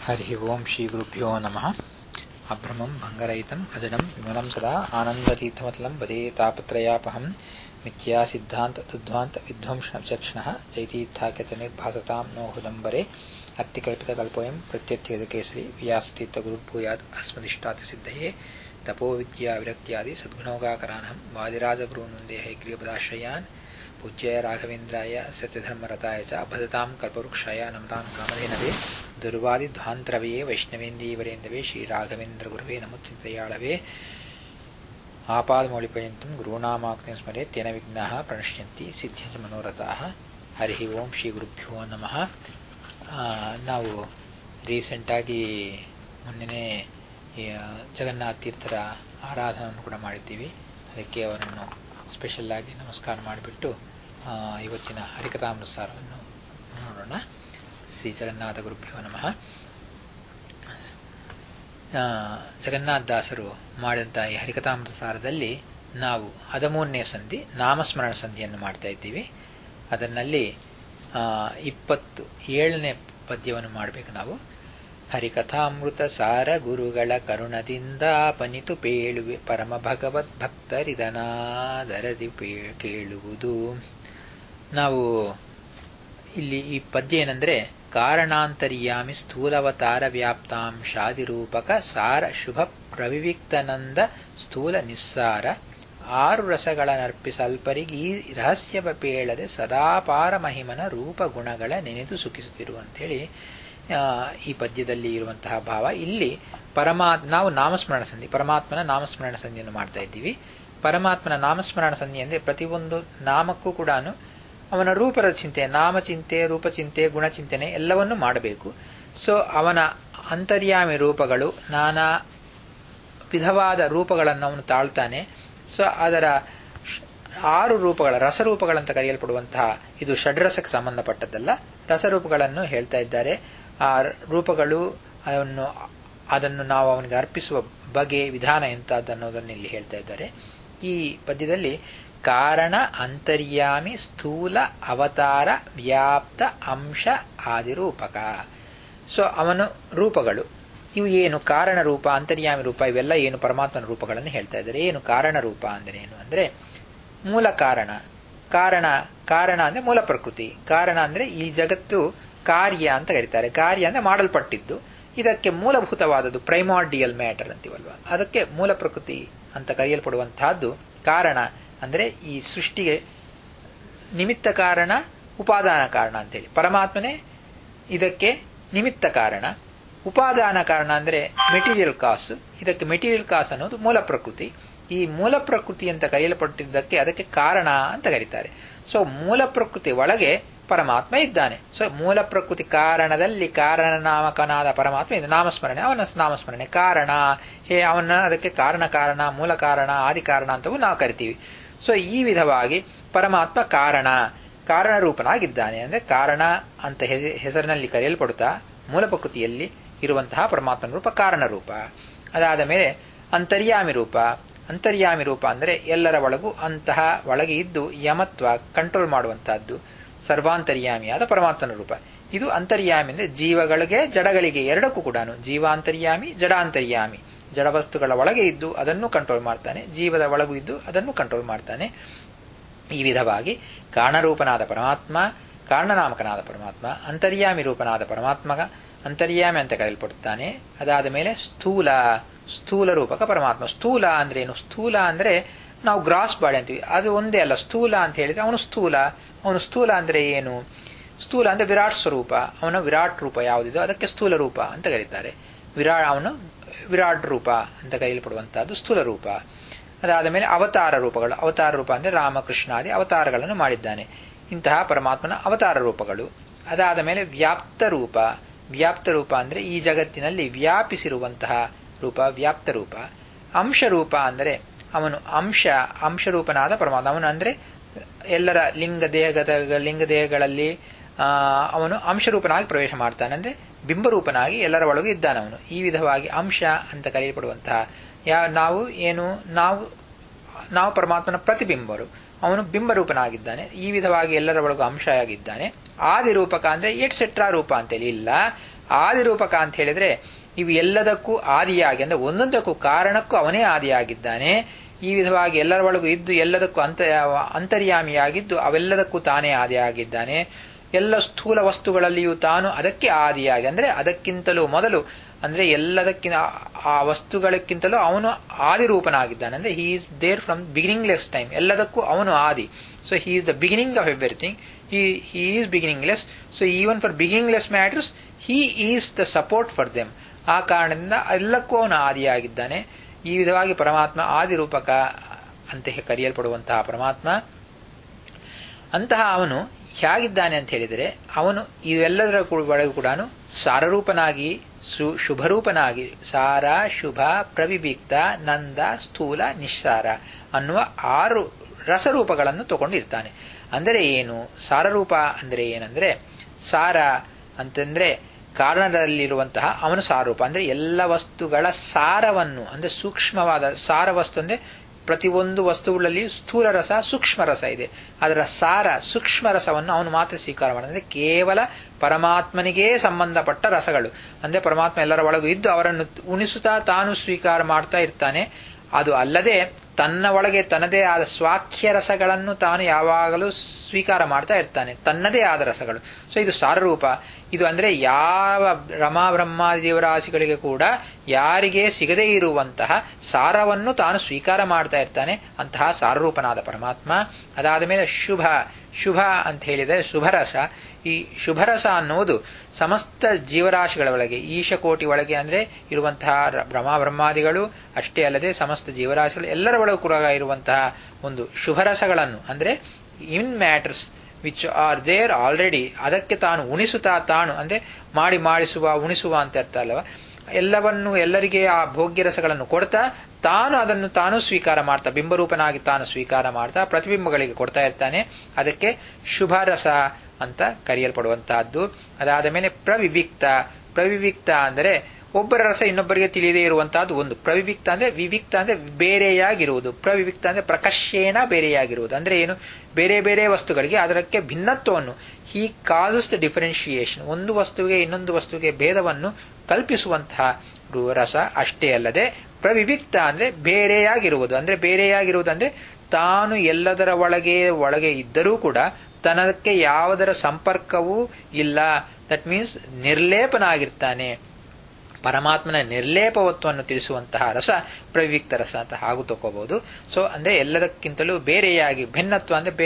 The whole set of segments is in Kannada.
ಹರಿ ಓಂ ಶ್ರೀ ಗುರುಭ್ಯೋ ನಮಃ. ಅಭ್ರಮಂ ಭಂಗರಹಿತಂ ಅಜಡಂ ವಿಮಲಂ ಸದಾ ಆನಂದತೀರ್ಥಮತಲಂ ವದೇ ತಾಪತ್ರಯಾಪಹಂ ಮಿಥ್ಯಾ ಸಿದ್ಧಾಂತ ದುಧ್ವಾಂತ ವಿಧ್ವಂಸಕ್ಷಣಃ ಜೈತೀರ್ಥಾಖ್ಯತನಿರ್ಭಾಸತಾಂ ನೋ ಹೃದಂಬರೆ ಅತ್ತಿಕಲ್ಪಿತಕಲ್ಪೋಯಂ ಪ್ರತ್ಯರ್ಥ್ಯೇದಕೇಸರಿ ವ್ಯಾಸತೀರ್ಥಗುರುರ್ಭೂಯಾತ್ ಅಸ್ಮದಿಷ್ಟಾರ್ಥ ಸಿದ್ಧಯೇ ತಪೋ ವಿದ್ಯಾ ವಿರಕ್ತ್ಯಾದಿ ಸದ್ಗುಣೋಗಾಕರಾನಹಂ ವಾದಿರಾಜಗುರುನ್ವಂದೇ ಹೈಗ್ರೀವಪದಾಶ್ರಯಾನ್ ಪೂಜ್ಯಾಯ ರಾಘವೇಂದ್ರಾಯ ಸತ್ಯಧರ್ಮರತಾಯ ಚ ಭಜತಾಂ ಕಲ್ಪವೃಕ್ಷಾಯ ನಮತಾಂ ಕಾಮಧೇನವೇ ದುರ್ವಾದಿಧ್ವಾಂತರವೇ ವೈಷ್ಣವೇಂದೀವರೇಂದವೇ ಶ್ರೀರಾಘವೇಂದ್ರ ಗುರವೇ ನಮೋಚಿಂತಯಾಳವೇ ಆಪಾದಮೌಳಿಪರ್ಯಂತಂ ಗುರುಣಾಮಾಕ್ತಿಂ ಸ್ಮರೆ ತೇನ ವಿಘ್ನಾಃ ಪ್ರಣಶ್ಯಂತಿ ಸಿದ್ಧ್ಯಂಚ ಮನೋರಥಾಃ. ಹರಿ ಓಂ ಶ್ರೀ ಗುರುಭ್ಯೋ ನಮಃ. ನಾವು ರೀಸೆಂಟಾಗಿ ಮೊನ್ನೆನೇ ಜಗನ್ನಾಥ ತೀರ್ಥರ ಆರಾಧನೆಯನ್ನು ಕೂಡ ಮಾಡಿದ್ದೀವಿ. ಅದಕ್ಕೆ ಅವರನ್ನು ಸ್ಪೆಷಲ್ ಆಗಿ ನಮಸ್ಕಾರ ಮಾಡಿಬಿಟ್ಟು ಇವತ್ತಿನ ಹರಿಕಥಾಮೃತಸಾರವನ್ನು ನೋಡೋಣ. ಶ್ರೀ ಜಗನ್ನಾಥ ಗುರುಭ್ಯೋ ನಮಃ. ಜಗನ್ನಾಥದಾಸರು ಮಾಡಿದಂಥ ಈ ಹರಿಕಥಾಮೃತಸಾರದಲ್ಲಿ ನಾವು 13ನೇ ಸಂಧಿ ನಾಮಸ್ಮರಣ ಸಂಧಿಯನ್ನು ಮಾಡ್ತಾ ಇದ್ದೀವಿ. ಅದರಲ್ಲಿ 27ನೇ ಪದ್ಯವನ್ನು ಮಾಡಬೇಕು ನಾವು. ಹರಿಕಥಾಮೃತ ಸಾರ ಗುರುಗಳ ಕರುಣದಿಂದ ಪನಿತು ಪೇಳುವೆ ಪರಮ ಭಗವದ್ ಭಕ್ತರಿದನಾದರದಿ ಕೇಳುವುದು. ನಾವು ಇಲ್ಲಿ ಈ ಪದ್ಯ ಏನಂದ್ರೆ, ಕಾರಣಾಂತರ್ಯಾಮಿ ಸ್ಥೂಲವತಾರ ವ್ಯಾಪ್ತಾಂಶಾದಿರೂಪಕ ಸಾರ ಶುಭ ಪ್ರವಿವಿಕ್ತನಂದ ಸ್ಥೂಲ ನಿಸ್ಸಾರ 6 ರಸಗಳ ನರ್ಪಿಸಲ್ಪರಿಗೆ ಈ ರಹಸ್ಯವ ಪೇಳದೆ ಸದಾಪಾರ ಮಹಿಮನ ರೂಪ ಗುಣಗಳ ನೆನೆದು ಸುಖಿಸುತ್ತಿರು ಅಂತೇಳಿ ಈ ಪದ್ಯದಲ್ಲಿ ಇರುವಂತಹ ಭಾವ. ಇಲ್ಲಿ ನಾವು ನಾಮಸ್ಮರಣ ಸಂಧಿ, ಪರಮಾತ್ಮನ ನಾಮಸ್ಮರಣ ಸಂಧಿಯನ್ನು ಮಾಡ್ತಾ ಇದ್ದೀವಿ. ಪರಮಾತ್ಮನ ನಾಮಸ್ಮರಣ ಸಂಧಿ ಅಂದರೆ ಪ್ರತಿಯೊಂದು ನಾಮಕ್ಕೂ ಕೂಡ ಅವನ ರೂಪದ ಚಿಂತೆ, ನಾಮಚಿಂತೆ, ರೂಪಚಿಂತೆ, ಗುಣಚಿಂತನೆ ಎಲ್ಲವನ್ನೂ ಮಾಡಬೇಕು. ಸೊ ಅವನ ಅಂತರ್ಯಾಮಿ ರೂಪಗಳು, ನಾನಾ ವಿಧವಾದ ರೂಪಗಳನ್ನು ಅವನು ತಾಳ್ತಾನೆ. ಸೊ ಅದರ 6 ರೂಪಗಳ ರಸರೂಪಗಳಂತ ಕರೆಯಲ್ಪಡುವಂತಹ, ಇದು ಷಡ್ರಸಕ್ಕೆ ಸಂಬಂಧಪಟ್ಟದ್ದಲ್ಲ, ರಸರೂಪಗಳನ್ನು ಹೇಳ್ತಾ ಇದ್ದಾರೆ. ಆ ರೂಪಗಳು ಅದನ್ನು ನಾವು ಅವನಿಗೆ ಅರ್ಪಿಸುವ ಬಗೆ, ವಿಧಾನ ಎಂತದ್ದು ಅನ್ನೋದನ್ನು ಇಲ್ಲಿ ಹೇಳ್ತಾ ಇದ್ದಾರೆ. ಈ ಪದ್ಯದಲ್ಲಿ ಕಾರಣ ಅಂತರ್ಯಾಮಿ ಸ್ಥೂಲ ಅವತಾರ ವ್ಯಾಪ್ತ ಅಂಶ ಆದಿರೂಪಕ. ಸೊ ಅವನು ರೂಪಗಳು ಇವು ಏನು, ಕಾರಣ ರೂಪ, ಅಂತರ್ಯಾಮಿ ರೂಪ, ಇವೆಲ್ಲ ಏನು ಪರಮಾತ್ಮನ ರೂಪಗಳನ್ನು ಹೇಳ್ತಾ ಇದ್ದಾರೆ. ಏನು ಕಾರಣ ರೂಪ ಅಂದರೆ ಏನು ಅಂದ್ರೆ, ಮೂಲ ಕಾರಣ. ಕಾರಣ ಅಂದ್ರೆ ಮೂಲ ಪ್ರಕೃತಿ. ಕಾರಣ ಅಂದ್ರೆ ಈ ಜಗತ್ತು ಕಾರ್ಯ ಅಂತ ಕರೀತಾರೆ. ಕಾರ್ಯ ಅಂದ್ರೆ ಮಾಡಲ್ಪಟ್ಟಿದ್ದು, ಇದಕ್ಕೆ ಮೂಲಭೂತವಾದದ್ದು ಪ್ರೈಮಾರ್ಡಿಯಲ್ ಮ್ಯಾಟರ್ ಅಂತೀವಲ್ವಾ, ಅದಕ್ಕೆ ಮೂಲ ಪ್ರಕೃತಿ ಅಂತ ಕರೆಯಲ್ಪಡುವಂತಹದ್ದು ಕಾರಣ. ಅಂದ್ರೆ ಈ ಸೃಷ್ಟಿಗೆ ನಿಮಿತ್ತ ಕಾರಣ, ಉಪಾದಾನ ಕಾರಣ ಅಂತೇಳಿ. ಪರಮಾತ್ಮನೇ ಇದಕ್ಕೆ ನಿಮಿತ್ತ ಕಾರಣ. ಉಪಾದಾನ ಕಾರಣ ಅಂದ್ರೆ ಮೆಟೀರಿಯಲ್ ಕಾಸ್. ಇದಕ್ಕೆ ಮೆಟೀರಿಯಲ್ ಕಾಸ್ ಅನ್ನೋದು ಮೂಲ ಪ್ರಕೃತಿ. ಈ ಮೂಲ ಪ್ರಕೃತಿ ಅಂತ ಕರೆಯಲ್ಪಟ್ಟಿದ್ದಕ್ಕೆ ಅದಕ್ಕೆ ಕಾರಣ ಅಂತ ಕರೀತಾರೆ. ಸೊ ಮೂಲ ಪ್ರಕೃತಿ ಒಳಗೆ ಪರಮಾತ್ಮ ಇದ್ದಾನೆ. ಸೊ ಮೂಲ ಪ್ರಕೃತಿ ಕಾರಣದಲ್ಲಿ ಕಾರಣನಾಮಕನಾದ ಪರಮಾತ್ಮ ಇದು ನಾಮಸ್ಮರಣೆ, ಅವನ ನಾಮಸ್ಮರಣೆ. ಕಾರಣ ಅವನ ಅದಕ್ಕೆ ಕಾರಣ, ಮೂಲ ಕಾರಣ, ಆದಿ ಕಾರಣ ಅಂತವೂ ನಾವು ಕರಿತೀವಿ. ಸೊ ಈ ವಿಧವಾಗಿ ಪರಮಾತ್ಮ ಕಾರಣ ರೂಪನಾಗಿದ್ದಾನೆ. ಅಂದ್ರೆ ಕಾರಣ ಅಂತ ಹೆಸರಿನಲ್ಲಿ ಕರೆಯಲ್ಪಡುತ್ತಾ ಮೂಲ ಪ್ರಕೃತಿಯಲ್ಲಿ ಇರುವಂತಹ ಪರಮಾತ್ಮನ ರೂಪ ಕಾರಣ ರೂಪ. ಅದಾದ ಮೇಲೆ ಅಂತರ್ಯಾಮಿ ರೂಪ. ಅಂತರ್ಯಾಮಿ ರೂಪ ಅಂದರೆ ಎಲ್ಲರ ಒಳಗೂ ಅಂತಹ ಒಳಗೆ ಇದ್ದು ಯಮತ್ವ ಕಂಟ್ರೋಲ್ ಮಾಡುವಂತಹದ್ದು ಸರ್ವಾಂತರ್ಯಾಮಿಯಾದ ಪರಮಾತ್ಮನ ರೂಪ. ಇದು ಅಂತರ್ಯಾಮಿ ಅಂದ್ರೆ ಜೀವಗಳಿಗೆ ಜಡಗಳಿಗೆ ಎರಡಕ್ಕೂ ಕೂಡ ಜೀವಾಂತರ್ಯಾಮಿ, ಜಡಾಂತರ್ಯಾಮಿ. ಜಡವಸ್ತುಗಳ ಒಳಗೆ ಇದ್ದು ಅದನ್ನು ಕಂಟ್ರೋಲ್ ಮಾಡ್ತಾನೆ, ಜೀವದ ಒಳಗೂ ಇದ್ದು ಅದನ್ನು ಕಂಟ್ರೋಲ್ ಮಾಡ್ತಾನೆ. ಈ ವಿಧವಾಗಿ ಕಾರಣರೂಪನಾದ ಪರಮಾತ್ಮ, ಕಾರಣನಾಮಕನಾದ ಪರಮಾತ್ಮ, ಅಂತರ್ಯಾಮಿ ರೂಪನಾದ ಪರಮಾತ್ಮ ಅಂತರ್ಯಾಮಿ ಅಂತ ಕರೆಯಲ್ಪಡುತ್ತಾನೆ. ಅದಾದ ಮೇಲೆ ಸ್ಥೂಲ ರೂಪಕ ಪರಮಾತ್ಮ. ಸ್ಥೂಲ ಅಂದ್ರೆ ಏನು? ಸ್ಥೂಲ ಅಂದ್ರೆ ನಾವು ಗ್ರಾಸ್ ಬಾಡಿ ಅಂತೀವಿ, ಅದು ಒಂದೇ ಅಲ್ಲ. ಸ್ಥೂಲ ಅಂತ ಹೇಳಿದ್ರೆ ಅವನು ಸ್ಥೂಲ ಅಂದ್ರೆ ಏನು? ಸ್ಥೂಲ ಅಂದ್ರೆ ವಿರಾಟ್ ಸ್ವರೂಪ. ಅವನ ವಿರಾಟ್ ರೂಪ ಯಾವುದಿದೋ ಅದಕ್ಕೆ ಸ್ಥೂಲ ರೂಪ ಅಂತ ಕರೀತಾರೆ. ಅವನು ವಿರಾಟ್ ರೂಪ ಅಂತ ಕರೆಯಲ್ಪಡುವಂತಹದ್ದು ಸ್ಥೂಲ ರೂಪ. ಅದಾದ ಮೇಲೆ ಅವತಾರ ರೂಪಗಳು. ಅವತಾರ ರೂಪ ಅಂದ್ರೆ ರಾಮಕೃಷ್ಣಾದಿ ಅವತಾರಗಳನ್ನು ಮಾಡಿದ್ದಾನೆ. ಇಂತಹ ಪರಮಾತ್ಮನ ಅವತಾರ ರೂಪಗಳು. ಅದಾದ ಮೇಲೆ ವ್ಯಾಪ್ತ ರೂಪ. ವ್ಯಾಪ್ತ ರೂಪ ಅಂದ್ರೆ ಈ ಜಗತ್ತಿನಲ್ಲಿ ವ್ಯಾಪಿಸಿರುವಂತಹ ರೂಪ, ವ್ಯಾಪ್ತ ರೂಪ. ಅಂಶ ರೂಪ ಅಂದರೆ ಅವನು ಅಂಶರೂಪನಾದ ಪರಮಾತ್ಮ. ಅವನು ಅಂದ್ರೆ ಎಲ್ಲರ ಲಿಂಗದೇಹಗಳಲ್ಲಿ ಅವನು ಅಂಶರೂಪನಾಗಿ ಪ್ರವೇಶ ಮಾಡ್ತಾನೆ. ಅಂದ್ರೆ ಬಿಂಬರೂಪನಾಗಿ ಎಲ್ಲರ ಒಳಗೂ ಇದ್ದಾನೆ ಅವನು. ಈ ವಿಧವಾಗಿ ಅಂಶ ಅಂತ ಕರೆಯಲ್ಪಡುವಂತಹ ನಾವು ಪರಮಾತ್ಮನ ಪ್ರತಿಬಿಂಬರು. ಅವನು ಬಿಂಬರೂಪನಾಗಿದ್ದಾನೆ. ಈ ವಿಧವಾಗಿ ಎಲ್ಲರ ಒಳಗೂ ಅಂಶ ಆಗಿದ್ದಾನೆ. ಆದಿರೂಪಕ ಅಂದ್ರೆ ಎಟ್ಸೆಟ್ರಾ ರೂಪ ಅಂತೇಳಿ ಇಲ್ಲ. ಆದಿರೂಪಕ ಅಂತ ಹೇಳಿದ್ರೆ ಇವು ಎಲ್ಲದಕ್ಕೂ ಆದಿಯಾಗಿ ಅಂದ್ರೆ ಒಂದೊಂದಕ್ಕೂ ಕಾರಣಕ್ಕೂ ಅವನೇ ಆದಿಯಾಗಿದ್ದಾನೆ. ಈ ವಿಧವಾಗಿ ಎಲ್ಲರ ಒಳಗೂ ಇದ್ದು ಎಲ್ಲದಕ್ಕೂ ಅಂತರ್ಯಾಮಿಯಾಗಿದ್ದು ಅವೆಲ್ಲದಕ್ಕೂ ತಾನೇ ಆದಿಯಾಗಿದ್ದಾನೆ. ಎಲ್ಲ ಸ್ಥೂಲ ವಸ್ತುಗಳಲ್ಲಿಯೂ ತಾನು ಅದಕ್ಕೆ ಆದಿಯಾಗಿ ಅಂದ್ರೆ ಅದಕ್ಕಿಂತಲೂ ಮೊದಲು ಅಂದ್ರೆ ಎಲ್ಲದಕ್ಕಿಂತ ಆ ವಸ್ತುಗಳಕ್ಕಿಂತಲೂ ಅವನು ಆದಿರೂಪನಾಗಿದ್ದಾನೆ. ಅಂದ್ರೆ he is there from beginningless time. ಎಲ್ಲದಕ್ಕೂ ಅವನು ಆದಿ. So he is the beginning of everything. he is beginningless. So even for beginningless matters he is the support for them. ಆ ಕಾರಣದಿಂದ ಎಲ್ಲಕ್ಕೂ ಅವನು ಆದಿಯಾಗಿದ್ದಾನೆ. ಈ ವಿಧವಾಗಿ ಪರಮಾತ್ಮ ಆದಿರೂಪಕ ಅಂತ ಕರೆಯಲ್ಪಡುವಂತಹ ಪರಮಾತ್ಮ ಅಂತಹ ಅವನು ಹೇಗಿದ್ದಾನೆ ಅಂತ ಹೇಳಿದರೆ ಅವನು ಇವೆಲ್ಲದರ ಒಳಗೂ ಕೂಡ ಸಾರರೂಪನಾಗಿ ಶುಭರೂಪನಾಗಿ ಸಾರ ಶುಭ ಪ್ರವಿಭಿಕ್ತ ನಂದ ಸ್ಥೂಲ ನಿಸ್ಸಾರ ಅನ್ನುವ 6 ರಸರೂಪಗಳನ್ನು ತಗೊಂಡಿರ್ತಾನೆ. ಅಂದರೆ ಏನು? ಸಾರರೂಪ ಅಂದರೆ ಏನಂದ್ರೆ ಸಾರ ಅಂತಂದ್ರೆ ಕಾರಣದಲ್ಲಿರುವಂತಹ ಅವನು ಸಾರರೂಪ ಅಂದ್ರೆ ಎಲ್ಲ ವಸ್ತುಗಳ ಸಾರವನ್ನು ಅಂದ್ರೆ ಸೂಕ್ಷ್ಮವಾದ ಸಾರ ವಸ್ತು ಅಂದ್ರೆ ಪ್ರತಿಯೊಂದು ವಸ್ತುಗಳಲ್ಲಿ ಸ್ಥೂಲ ರಸ ಸೂಕ್ಷ್ಮ ರಸ ಇದೆ. ಅದರ ಸಾರ ಸೂಕ್ಷ್ಮ ರಸವನ್ನು ಅವನು ಮಾತ್ರ ಸ್ವೀಕಾರ ಮಾಡಿದ್ರೆ ಕೇವಲ ಪರಮಾತ್ಮನಿಗೇ ಸಂಬಂಧಪಟ್ಟ ರಸಗಳು ಅಂದ್ರೆ ಪರಮಾತ್ಮ ಎಲ್ಲರ ಒಳಗೂ ಇದ್ದು ಅವರನ್ನು ಉಣಿಸುತ್ತಾ ತಾನು ಸ್ವೀಕಾರ ಮಾಡ್ತಾ ಇರ್ತಾನೆ. ಅದು ಅಲ್ಲದೆ ತನ್ನ ಒಳಗೆ ತನ್ನದೇ ಆದ ಸ್ವಾಖ್ಯ ರಸಗಳನ್ನು ತಾನು ಯಾವಾಗಲೂ ಸ್ವೀಕಾರ ಮಾಡ್ತಾ ಇರ್ತಾನೆ, ತನ್ನದೇ ಆದ ರಸಗಳು. ಸೊ ಇದು ಸಾರರೂಪ. ಇದು ಅಂದ್ರೆ ಯಾವ ರಮಾ ಬ್ರಹ್ಮಾದಿ ಜೀವರಾಶಿಗಳಿಗೆ ಕೂಡ ಯಾರಿಗೆ ಸಿಗದೇ ಇರುವಂತಹ ಸಾರವನ್ನು ತಾನು ಸ್ವೀಕಾರ ಮಾಡ್ತಾ ಇರ್ತಾನೆ, ಅಂತಹ ಸಾರರೂಪನಾದ ಪರಮಾತ್ಮ. ಅದಾದ ಮೇಲೆ ಶುಭ ಶುಭ ಅಂತ ಹೇಳಿದರೆ ಶುಭರಸ. ಈ ಶುಭರಸ ಅನ್ನುವುದು ಸಮಸ್ತ ಜೀವರಾಶಿಗಳ ಒಳಗೆ ಈಶಕೋಟಿ ಒಳಗೆ ಅಂದ್ರೆ ಇರುವಂತಹ ಬ್ರಹ್ಮಾದಿಗಳು ಅಷ್ಟೇ ಅಲ್ಲದೆ ಸಮಸ್ತ ಜೀವರಾಶಿಗಳು ಎಲ್ಲರ ಒಳಗೂ ಕೂಡ ಇರುವಂತಹ ಒಂದು ಶುಭರಸಗಳನ್ನು ಅಂದ್ರೆ in matters which are there already ಅದಕ್ಕೆ ತಾನು ಉಣಿಸುತ್ತಾ ತಾನು ಅಂದ್ರೆ ಮಾಡಿಸುವ ಉಣಿಸುವ ಅಂತ ಅರ್ಥ ಅಲ್ಲವ, ಎಲ್ಲವನ್ನು ಎಲ್ಲರಿಗೆ ಆ ಭೋಗ್ಯ ರಸಗಳನ್ನು ಕೊಡ್ತಾ ತಾನು ಅದನ್ನು ತಾನು ಸ್ವೀಕಾರ ಮಾಡ್ತಾ ಬಿಂಬರೂಪನಾಗಿ ತಾನು ಸ್ವೀಕಾರ ಮಾಡ್ತಾ ಪ್ರತಿಬಿಂಬಗಳಿಗೆ ಕೊಡ್ತಾ ಇರ್ತಾನೆ. ಅದಕ್ಕೆ ಶುಭರಸ ಅಂತ ಕರೆಯಲ್ಪಡುವಂತಹದ್ದು. ಅದಾದ ಮೇಲೆ ಪ್ರವಿವಿಕ್ತ. ಪ್ರವಿವಿಕ್ತ ಅಂದರೆ ಒಬ್ಬರ ರಸ ಇನ್ನೊಬ್ಬರಿಗೆ ತಿಳಿಯದೇ ಇರುವಂತಹದ್ದು ಒಂದು. ಪ್ರವಿವಿಕ್ತ ಅಂದ್ರೆ ವಿವಿಕ್ತ ಅಂದ್ರೆ ಬೇರೆಯಾಗಿರುವುದು. ಪ್ರವಿವಿಕ್ತ ಅಂದ್ರೆ ಪ್ರಕರ್ಷೇಣ ಬೇರೆಯಾಗಿರುವುದು. ಅಂದ್ರೆ ಏನು? ಬೇರೆ ಬೇರೆ ವಸ್ತುಗಳಿಗೆ ಅದಕ್ಕೆ ಭಿನ್ನತ್ವವನ್ನು ಹಿ ಕಾಸಸ್ ದ ಡಿಫರೆನ್ಶಿಯೇಷನ್. ಒಂದು ವಸ್ತುವಿಗೆ ಇನ್ನೊಂದು ವಸ್ತುವಿಗೆ ಭೇದವನ್ನು ಕಲ್ಪಿಸುವಂತಹ ರಸ. ಅಷ್ಟೇ ಅಲ್ಲದೆ ಪ್ರವಿವಿಕ್ತ ಅಂದ್ರೆ ಬೇರೆಯಾಗಿರುವುದು. ಅಂದ್ರೆ ಬೇರೆಯಾಗಿರುವುದಂದ್ರೆ ತಾನು ಎಲ್ಲದರ ಒಳಗೆ ಇದ್ದರೂ ಕೂಡ ತನಕ್ಕೆ ಯಾವುದರ ಸಂಪರ್ಕವೂ ಇಲ್ಲ. ದಟ್ ಮೀನ್ಸ್ ನಿರ್ಲೇಪನಾಗಿರ್ತಾನೆ. ಪರಮಾತ್ಮನ ನಿರ್ಲೇಪವತ್ವವನ್ನು ತಿಳಿಸುವಂತಹ ರಸ ಪ್ರವಿವಿಕ್ತ ರಸ ಅಂತ ಹಾಗೂ ತಗೋಬಹುದು. ಸೊ ಅಂದ್ರೆ ಎಲ್ಲದಕ್ಕಿಂತಲೂ ಬೇರೆಯಾಗಿ ಭಿನ್ನತ್ವ ಅಂದ್ರೆ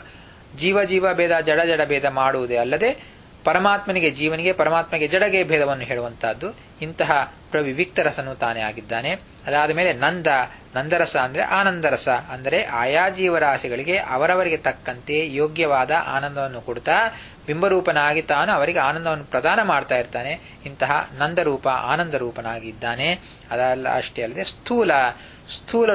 ಜೀವ ಭೇದ ಜಡ ಭೇದ ಮಾಡುವುದೇ ಅಲ್ಲದೆ ಪರಮಾತ್ಮನಿಗೆ ಜೀವನಿಗೆ ಪರಮಾತ್ಮಗೆ ಜಡಗೆ ಭೇದವನ್ನು ಹೇಳುವಂತಹದ್ದು. ಇಂತಹ ಪ್ರವಿವಿಕ್ತ ರಸನು ತಾನೇ ಆಗಿದ್ದಾನೆ. ಅದಾದ ಮೇಲೆ ನಂದರಸ ಅಂದ್ರೆ ಆನಂದರಸ. ಅಂದರೆ ಆಯಾ ಜೀವರಾಶಿಗಳಿಗೆ ಅವರವರಿಗೆ ತಕ್ಕಂತೆ ಯೋಗ್ಯವಾದ ಆನಂದವನ್ನು ಕೊಡ್ತಾ ಬಿಂಬರೂಪನಾಗಿ ತಾನು ಅವರಿಗೆ ಆನಂದವನ್ನು ಪ್ರದಾನ ಮಾಡ್ತಾ ಇರ್ತಾನೆ. ಇಂತಹ ನಂದರೂಪ ಆನಂದ ರೂಪನಾಗಿದ್ದಾನೆ. ಅದಲ್ಲ ಅಷ್ಟೇ ಅಲ್ಲದೆ ಸ್ಥೂಲ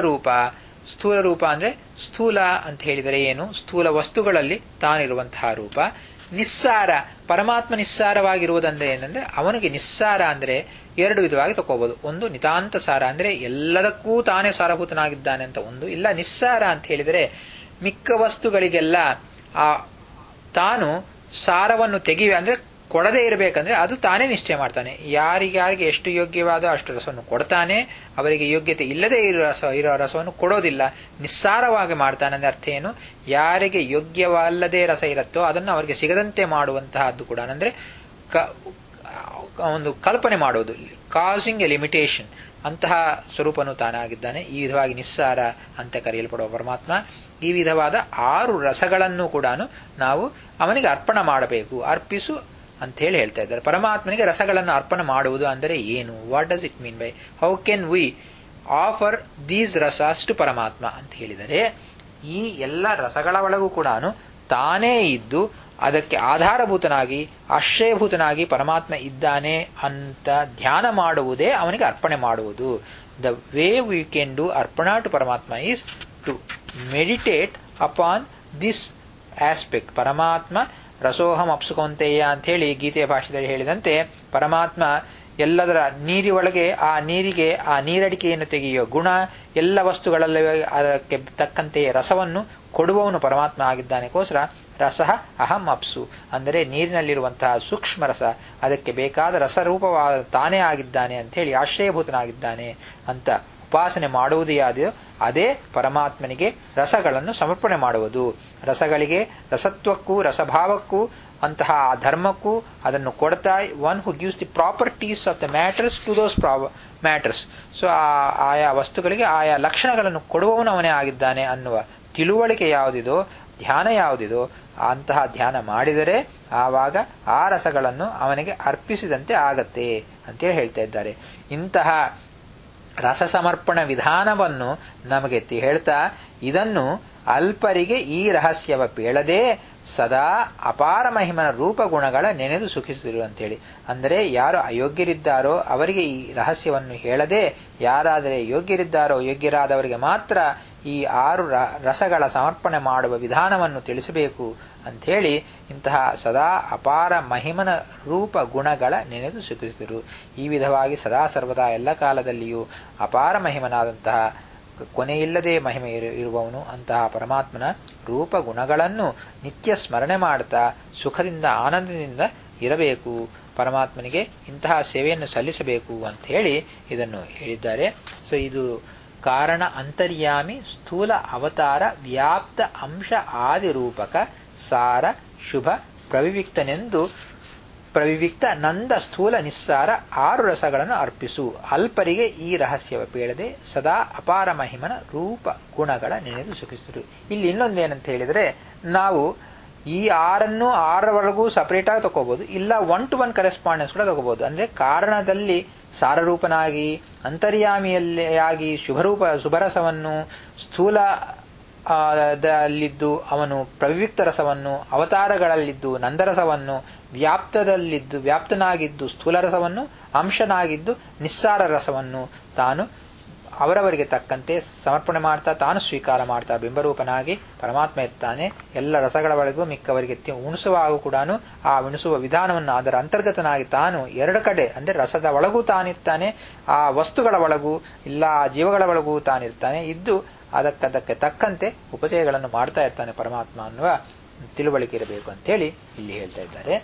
ರೂಪ ಅಂದ್ರೆ ಸ್ಥೂಲ ಅಂತ ಹೇಳಿದರೆ ಏನು? ಸ್ಥೂಲ ವಸ್ತುಗಳಲ್ಲಿ ತಾನಿರುವಂತಹ ರೂಪ. ನಿಸ್ಸಾರ ಪರಮಾತ್ಮ ನಿಸ್ಸಾರವಾಗಿರುವುದಂದ್ರೆ ಏನಂದ್ರೆ ಅವನಿಗೆ ನಿಸ್ಸಾರ ಅಂದ್ರೆ 2 ವಿಧವಾಗಿ ತಗೋಬಹುದು. ಒಂದು ನಿತಾಂತ ಸಾರ ಅಂದ್ರೆ ಎಲ್ಲದಕ್ಕೂ ತಾನೇ ಸಾರಭೂತನಾಗಿದ್ದಾನೆ ಅಂತ ಒಂದು. ಇಲ್ಲ ನಿಸ್ಸಾರ ಅಂತ ಹೇಳಿದರೆ ಮಿಕ್ಕ ವಸ್ತುಗಳಿಗೆಲ್ಲ ತಾನು ಸಾರವನ್ನು ಅಂದ್ರೆ ಕೊಡದೇ ಇರಬೇಕಂದ್ರೆ ಅದು ತಾನೇ ನಿಶ್ಚಯ ಮಾಡ್ತಾನೆ. ಯಾರಿಗೆ ಎಷ್ಟು ಯೋಗ್ಯವಾದ ಅಷ್ಟು ರಸವನ್ನು ಕೊಡ್ತಾನೆ. ಅವರಿಗೆ ಯೋಗ್ಯತೆ ಇಲ್ಲದೆ ಇರೋ ರಸವನ್ನು ಕೊಡೋದಿಲ್ಲ. ನಿಸ್ಸಾರವಾಗಿ ಮಾಡ್ತಾನೆ ಅಂದ್ರೆ ಅರ್ಥ ಏನು? ಯಾರಿಗೆ ಯೋಗ್ಯವಲ್ಲದೆ ರಸ ಇರುತ್ತೋ ಅದನ್ನು ಅವರಿಗೆ ಸಿಗದಂತೆ ಮಾಡುವಂತಹದ್ದು ಕೂಡ ಅಂದ್ರೆ ಒಂದು ಕಲ್ಪನೆ ಮಾಡೋದು, ಕಾಸಿಂಗ್ ಎ ಲಿಮಿಟೇಷನ್. ಅಂತಹ ಸ್ವರೂಪನು ತಾನಾಗಿದ್ದಾನೆ. ಈ ವಿಧವಾಗಿ ನಿಸ್ಸಾರ ಅಂತ ಕರೆಯಲ್ಪಡುವ ಪರಮಾತ್ಮ ಈ ವಿಧವಾದ 6 ರಸಗಳನ್ನು ಕೂಡ ನಾವು ಅವನಿಗೆ ಅರ್ಪಣ ಮಾಡಬೇಕು. ಅರ್ಪಿಸು ಅಂತ ಹೇಳ್ತಾ ಇದ್ದಾರೆ. ಪರಮಾತ್ಮನಿಗೆ ರಸಗಳನ್ನು ಅರ್ಪಣೆ ಮಾಡುವುದು ಅಂದರೆ ಏನು? What does it mean by how can we offer these rasas to ಪರಮಾತ್ಮ ಅಂತ ಹೇಳಿದರೆ, ಈ ಎಲ್ಲ ರಸಗಳ ಒಳಗೂ ಕೂಡ ತಾನೇ ಇದ್ದು ಅದಕ್ಕೆ ಆಧಾರಭೂತನಾಗಿ ಆಶ್ರಯಭೂತನಾಗಿ ಪರಮಾತ್ಮ ಇದ್ದಾನೆ ಅಂತ ಧ್ಯಾನ ಮಾಡುವುದೇ ಅವನಿಗೆ ಅರ್ಪಣೆ ಮಾಡುವುದು. The way we can do arpana to Paramatma is to meditate upon this aspect. Paramatma ರಸೋಹಂ ಅಪ್ಸುಕೌಂತೆಯ ಅಂತ ಹೇಳಿ ಗೀತೆಯ ಭಾಷೆಯಲ್ಲಿ ಹೇಳಿದಂತೆ ಪರಮಾತ್ಮ ಎಲ್ಲದರ ನೀರಿನೊಳಗೆ ಆ ನೀರಿಗೆ ಆ ನೀರಡಿಕೆಯನ್ನು ತೆಗೆಯುವ ಗುಣ, ಎಲ್ಲ ವಸ್ತುಗಳಲ್ಲಿ ಅದಕ್ಕೆ ತಕ್ಕಂತೆಯೇ ರಸವನ್ನು ಕೊಡುವವನು ಪರಮಾತ್ಮ ಆಗಿದ್ದಾನೆಗೋಸ್ಕರ ರಸಃ ಅಹಂ ಅಪ್ಸು, ಅಂದರೆ ನೀರಿನಲ್ಲಿರುವಂತಹ ಸೂಕ್ಷ್ಮ ರಸ, ಅದಕ್ಕೆ ಬೇಕಾದ ರಸರೂಪವಾದ ತಾನೇ ಆಗಿದ್ದಾನೆ ಅಂತ ಹೇಳಿ ಆಶ್ರಯಭೂತನಾಗಿದ್ದಾನೆ ಅಂತ ಉಪಾಸನೆ ಮಾಡುವುದು ಯಾವುದೋ ಅದೇ ಪರಮಾತ್ಮನಿಗೆ ರಸಗಳನ್ನು ಸಮರ್ಪಣೆ ಮಾಡುವುದು. ರಸಗಳಿಗೆ, ರಸತ್ವಕ್ಕೂ ರಸಭಾವಕ್ಕೂ ಅಂತಹ ಧರ್ಮಕ್ಕೂ ಅದನ್ನು ಕೊಡ್ತಾ, one who gives the properties of the matters to those matters. So ಆಯಾ ವಸ್ತುಗಳಿಗೆ ಆಯಾ ಲಕ್ಷಣಗಳನ್ನು ಕೊಡುವವನು ಅವನೇ ಆಗಿದ್ದಾನೆ ಅನ್ನುವ ತಿಳುವಳಿಕೆ ಯಾವುದಿದೋ, ಧ್ಯಾನ ಯಾವುದಿದೋ, ಅಂತಹ ಧ್ಯಾನ ಮಾಡಿದರೆ ಆವಾಗ ಆ ರಸಗಳನ್ನು ಅವನಿಗೆ ಅರ್ಪಿಸಿದಂತೆ ಆಗತ್ತೆ ಅಂತೇಳಿ ಹೇಳ್ತಾ ಇದ್ದಾರೆ. ಇಂತಹ ರಸ ಸಮರ್ಪಣ ವಿಧಾನವನ್ನು ನಮಗೆ ಹೇಳ್ತಾ, ಇದನ್ನು ಅಲ್ಪರಿಗೆ ಈ ರಹಸ್ಯವ ಪೇಳದೆ ಸದಾ ಅಪಾರ ಮಹಿಮನ ರೂಪಗುಣಗಳ ನೆನೆದು ಸುಖಿಸಿರು ಅಂತೇಳಿ. ಅಂದರೆ ಯಾರು ಅಯೋಗ್ಯರಿದ್ದಾರೋ ಅವರಿಗೆ ಈ ರಹಸ್ಯವನ್ನು ಹೇಳದೆ, ಯಾರಾದರೆ ಯೋಗ್ಯರಿದ್ದಾರೋ ಯೋಗ್ಯರಾದವರಿಗೆ ಮಾತ್ರ ಈ 6 ರಸಗಳ ಸಮರ್ಪಣೆ ಮಾಡುವ ವಿಧಾನವನ್ನು ತಿಳಿಸಬೇಕು ಅಂಥೇಳಿ ಇಂತಹ ಸದಾ ಅಪಾರ ಮಹಿಮನ ರೂಪ ಗುಣಗಳ ನೆನೆದು ಸುಖಿಸಿದರು. ಈ ವಿಧವಾಗಿ ಸದಾ ಸರ್ವದಾ ಎಲ್ಲ ಕಾಲದಲ್ಲಿಯೂ ಅಪಾರ ಮಹಿಮನಾದಂತಹ, ಕೊನೆಯಿಲ್ಲದೆ ಮಹಿಮೆ ಇರುವವನು ಅಂತಹ ಪರಮಾತ್ಮನ ರೂಪ ಗುಣಗಳನ್ನು ನಿತ್ಯ ಸ್ಮರಣೆ ಮಾಡ್ತಾ ಸುಖದಿಂದ ಆನಂದದಿಂದ ಇರಬೇಕು, ಪರಮಾತ್ಮನಿಗೆ ಇಂತಹ ಸೇವೆಯನ್ನು ಸಲ್ಲಿಸಬೇಕು ಅಂತ ಹೇಳಿ ಇದನ್ನು ಹೇಳಿದ್ದಾರೆ. ಸೊ ಇದು ಕಾರಣ ಅಂತರ್ಯಾಮಿ ಸ್ಥೂಲ ಅವತಾರ ವ್ಯಾಪ್ತ ಅಂಶ ಆದಿರೂಪಕ ಸಾರ ಶುಭ ಪ್ರವಿವಿಕ್ತನೆಂದು ಪ್ರವಿವಿಕ್ತ ನಂದ ಸ್ಥೂಲ ನಿಸ್ಸಾರ 6 ರಸಗಳನ್ನು ಅರ್ಪಿಸು, ಅಲ್ಪರಿಗೆ ಈ ರಹಸ್ಯವ ಪೇಳದೆ ಸದಾ ಅಪಾರ ಮಹಿಮನ ರೂಪ ಗುಣಗಳ ನೆನೆದು ಸುಖಿಸಿರು. ಇಲ್ಲಿ ಇನ್ನೊಂದೇನಂತ ಹೇಳಿದರೆ, ನಾವು ಈ 6ರವರೆಗೂ ಸಪರೇಟ್ ಆಗಿ ತಗೋಬಹುದು, ಇಲ್ಲ 1-to-1 ಕರೆಸ್ಪಾಂಡೆನ್ಸ್ ಕೂಡ ತಗೋಬಹುದು. ಅಂದ್ರೆ ಕಾರಣದಲ್ಲಿ ಸಾರರೂಪನಾಗಿ, ಅಂತರ್ಯಾಮಿಯಾಗಿ ಶುಭರಸವನ್ನು, ಸ್ಥೂಲ ದಲ್ಲಿದ್ದು ಅವನು ಪ್ರವಿವಿಕ್ತ ರಸವನ್ನು, ಅವತಾರಗಳಲ್ಲಿದ್ದು ನಂದರಸವನ್ನು, ವ್ಯಾಪ್ತನಾಗಿದ್ದು ಸ್ಥೂಲ ರಸವನ್ನು, ಅಂಶನಾಗಿದ್ದು ನಿಸ್ಸಾರ ರಸವನ್ನು ತಾನು ಅವರವರಿಗೆ ತಕ್ಕಂತೆ ಸಮರ್ಪಣೆ ಮಾಡ್ತಾ ತಾನು ಸ್ವೀಕಾರ ಮಾಡ್ತಾ ಬಿಂಬರೂಪನಾಗಿ ಪರಮಾತ್ಮ ಇರ್ತಾನೆ. ಎಲ್ಲ ರಸಗಳ ಒಳಗೂ ಮಿಕ್ಕವರಿಗೆ ಉಣಿಸುವಾಗ ಕೂಡ ಆ ಉಣಿಸುವ ವಿಧಾನವನ್ನು ಅದರ ಅಂತರ್ಗತನಾಗಿ ತಾನು 2 ಕಡೆ, ಅಂದ್ರೆ ರಸದ ಒಳಗೂ ತಾನಿರ್ತಾನೆ, ಆ ವಸ್ತುಗಳ ಒಳಗೂ ಇಲ್ಲ ಆ ಜೀವಗಳ ಒಳಗೂ ತಾನಿರ್ತಾನೆ, ಇದ್ದು ಅದಕ್ಕದಕ್ಕೆ ತಕ್ಕಂತೆ ಉಪಚಯಗಳನ್ನು ಮಾಡ್ತಾ ಇರ್ತಾನೆ ಪರಮಾತ್ಮ ಅನ್ನುವ ತಿಳುವಳಿಕೆ ಇರಬೇಕು ಅಂತೇಳಿ ಇಲ್ಲಿ ಹೇಳ್ತಾ ಇದ್ದಾರೆ.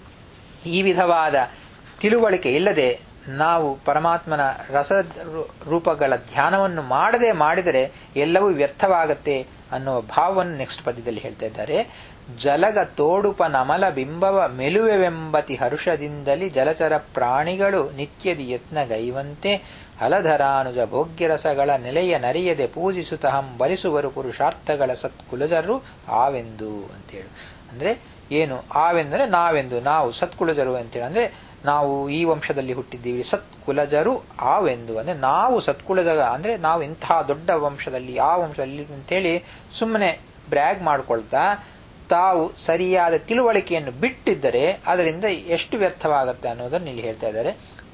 ಈ ವಿಧವಾದ ತಿಳುವಳಿಕೆ ಇಲ್ಲದೆ ನಾವು ಪರಮಾತ್ಮನ ರಸ ರೂಪಗಳ ಧ್ಯಾನವನ್ನು ಮಾಡದೆ ಮಾಡಿದರೆ ಎಲ್ಲವೂ ವ್ಯರ್ಥವಾಗತ್ತೆ ಅನ್ನುವ ಭಾವವನ್ನು ನೆಕ್ಸ್ಟ್ ಪದ್ಯದಲ್ಲಿ ಹೇಳ್ತಾ ಇದ್ದಾರೆ. ಜಲಗ ತೋಡುಪ ನಮಲ ಬಿಂಬವ ಮೆಲುವೆವೆಂಬತಿ ಹರುಷದಿಂದಲಿ ಜಲಚರ ಪ್ರಾಣಿಗಳು ನಿತ್ಯದಿ ಯತ್ನಗೈವಂತೆ ಹಲಧರಾನುಜ ಭೋಗ್ಯರಸಗಳ ನೆಲೆಯ ನರಿಯದೆ ಪೂಜಿಸುತ್ತಹಂ ಬಲಿಸುವರು ಪುರುಷಾರ್ಥಗಳ ಸತ್ಕುಲಜರು ಆವೆಂದು ಅಂತೇಳಿ. ಅಂದ್ರೆ ಏನು ಆವೆಂದರೆ ನಾವೆಂದು, ನಾವು ಸತ್ಕುಲಜರು ಅಂತೇಳಿ, ಅಂದ್ರೆ ನಾವು ಈ ವಂಶದಲ್ಲಿ ಹುಟ್ಟಿದ್ದೀವಿ, ಸತ್ಕುಲಜರು ಆವೆಂದು ಅಂದ್ರೆ ನಾವು ಸತ್ಕುಲಜ, ಅಂದ್ರೆ ನಾವು ಇಂತಹ ದೊಡ್ಡ ವಂಶದಲ್ಲಿ ಆ ವಂಶದಲ್ಲಿ ಅಂತೇಳಿ ಸುಮ್ಮನೆ ಬ್ರ್ಯಾಗ್ ಮಾಡ್ಕೊಳ್ತಾ ತಾವು ಸರಿಯಾದ ತಿಳುವಳಿಕೆಯನ್ನು ಬಿಟ್ಟಿದ್ದರೆ ಅದರಿಂದ ಎಷ್ಟು ವ್ಯರ್ಥವಾಗುತ್ತೆ ಅನ್ನೋದನ್ನು ಇಲ್ಲಿ ಹೇಳ್ತಾ ಇದ್ದಾರೆ.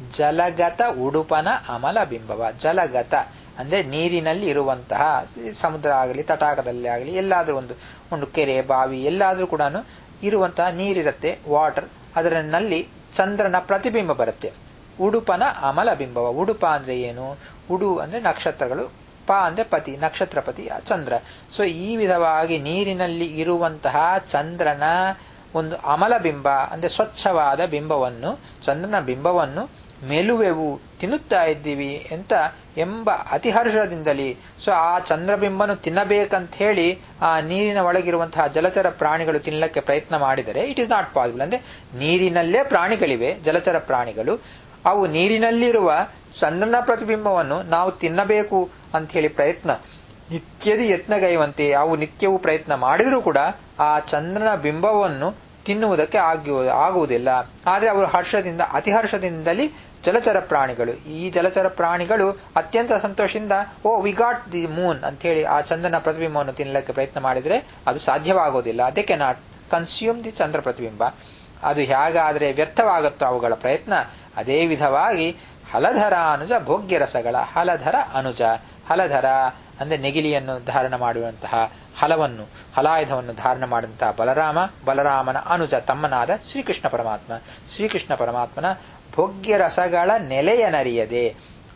ಜಲಗತ ಉಡುಪನ ಅಮಲ ಬಿಂಬವ, ಜಲಗತ ಅಂದ್ರೆ ನೀರಿನಲ್ಲಿ ಇರುವಂತಹ, ಸಮುದ್ರ ಆಗಲಿ ತಟಾಕದಲ್ಲಿ ಆಗಲಿ ಎಲ್ಲಾದ್ರೂ ಒಂದು ಕೆರೆ ಬಾವಿ ಎಲ್ಲಾದ್ರೂ ಕೂಡ ಇರುವಂತಹ ನೀರಿರುತ್ತೆ, ವಾಟರ್, ಅದರಲ್ಲಿ ಚಂದ್ರನ ಪ್ರತಿಬಿಂಬ ಬರುತ್ತೆ. ಉಡುಪನ ಅಮಲ ಬಿಂಬವ, ಉಡುಪ ಅಂದ್ರೆ ಏನು? ಉಡು ಅಂದ್ರೆ ನಕ್ಷತ್ರಗಳು, ಪ ಅಂದ್ರೆ ಪತಿ, ನಕ್ಷತ್ರಪತಿ ಚಂದ್ರ. ಸೊ ಈ ವಿಧವಾಗಿ ನೀರಿನಲ್ಲಿ ಇರುವಂತಹ ಚಂದ್ರನ ಒಂದು ಅಮಲ ಬಿಂಬ ಅಂದ್ರೆ ಸ್ವಚ್ಛವಾದ ಬಿಂಬವನ್ನು, ಚಂದ್ರನ ಬಿಂಬವನ್ನು ಮೆಲುವೆವು ತಿನ್ನುತ್ತಾ ಇದ್ದೀವಿ ಅಂತ ಎಂಬ ಅತಿಹರ್ಷದಿಂದಲೇ, ಸೊ ಆ ಚಂದ್ರಬಿಂಬನು ತಿನ್ನಬೇಕಂತ ಹೇಳಿ ಆ ನೀರಿನ ಒಳಗಿರುವಂತಹ ಜಲಚರ ಪ್ರಾಣಿಗಳು ತಿನ್ನಲಿಕ್ಕೆ ಪ್ರಯತ್ನ ಮಾಡಿದರೆ ಇಟ್ ಇಸ್ ನಾಟ್ ಪಾಸಿಬಲ್. ಅಂದ್ರೆ ನೀರಿನಲ್ಲೇ ಪ್ರಾಣಿಗಳಿವೆ, ಜಲಚರ ಪ್ರಾಣಿಗಳು, ಅವು ನೀರಿನಲ್ಲಿರುವ ಚಂದ್ರನ ಪ್ರತಿಬಿಂಬವನ್ನು ನಾವು ತಿನ್ನಬೇಕು ಅಂತ ಹೇಳಿ ಪ್ರಯತ್ನ ನಿತ್ಯದಿ ಯತ್ನಗೈವಂತೆ ಅವು ನಿತ್ಯವೂ ಪ್ರಯತ್ನ ಮಾಡಿದರೂ ಕೂಡ ಆ ಚಂದ್ರನ ಬಿಂಬವನ್ನು ತಿನ್ನುವುದಕ್ಕೆ ಆಗುವುದಿಲ್ಲ. ಆದರೆ ಅವರು ಹರ್ಷದಿಂದ, ಅತಿಹರ್ಷದಿಂದಲೇ ಜಲಚರ ಪ್ರಾಣಿಗಳು, ಈ ಜಲಚರ ಪ್ರಾಣಿಗಳು ಅತ್ಯಂತ ಸಂತೋಷದಿಂದ ವಿ ಗಾಟ್ ದಿ ಮೂನ್ ಅಂತ ಹೇಳಿ ಆ ಚಂದ್ರನ ಪ್ರತಿಬಿಂಬವನ್ನು ತಿನ್ನಲಿಕ್ಕೆ ಪ್ರಯತ್ನ ಮಾಡಿದರೆ ಅದು ಸಾಧ್ಯವಾಗೋದಿಲ್ಲ. ಅದಕ್ಕೆ ನಾಟ್ ಕನ್ಸ್ಯೂಮ್ ದಿ ಚಂದ್ರ ಪ್ರತಿಬಿಂಬ. ಅದು ಹೇಗಾದರೆ ವ್ಯರ್ಥವಾಗುತ್ತೋ ಅವುಗಳ ಪ್ರಯತ್ನ, ಅದೇ ವಿಧವಾಗಿ ಹಲಧರ ಅನುಜ ಭೋಗ್ಯ ರಸಗಳ, ಹಲಧರ ಅನುಜ, ಹಲಧರ ಅಂದ್ರೆ ನೆಗಿಲಿಯನ್ನು ಧಾರಣ ಮಾಡುವಂತಹ, ಹಲವನ್ನು ಹಲಾಯುಧವನ್ನು ಧಾರಣ ಮಾಡಿದಂತಹ ಬಲರಾಮ, ಬಲರಾಮನ ಅನುಜ ತಮ್ಮನಾದ ಶ್ರೀಕೃಷ್ಣ ಪರಮಾತ್ಮ, ಶ್ರೀಕೃಷ್ಣ ಪರಮಾತ್ಮನ ಭೋಗ್ಯ ರಸಗಳ ನೆಲೆಯ ನರಿಯದೆ,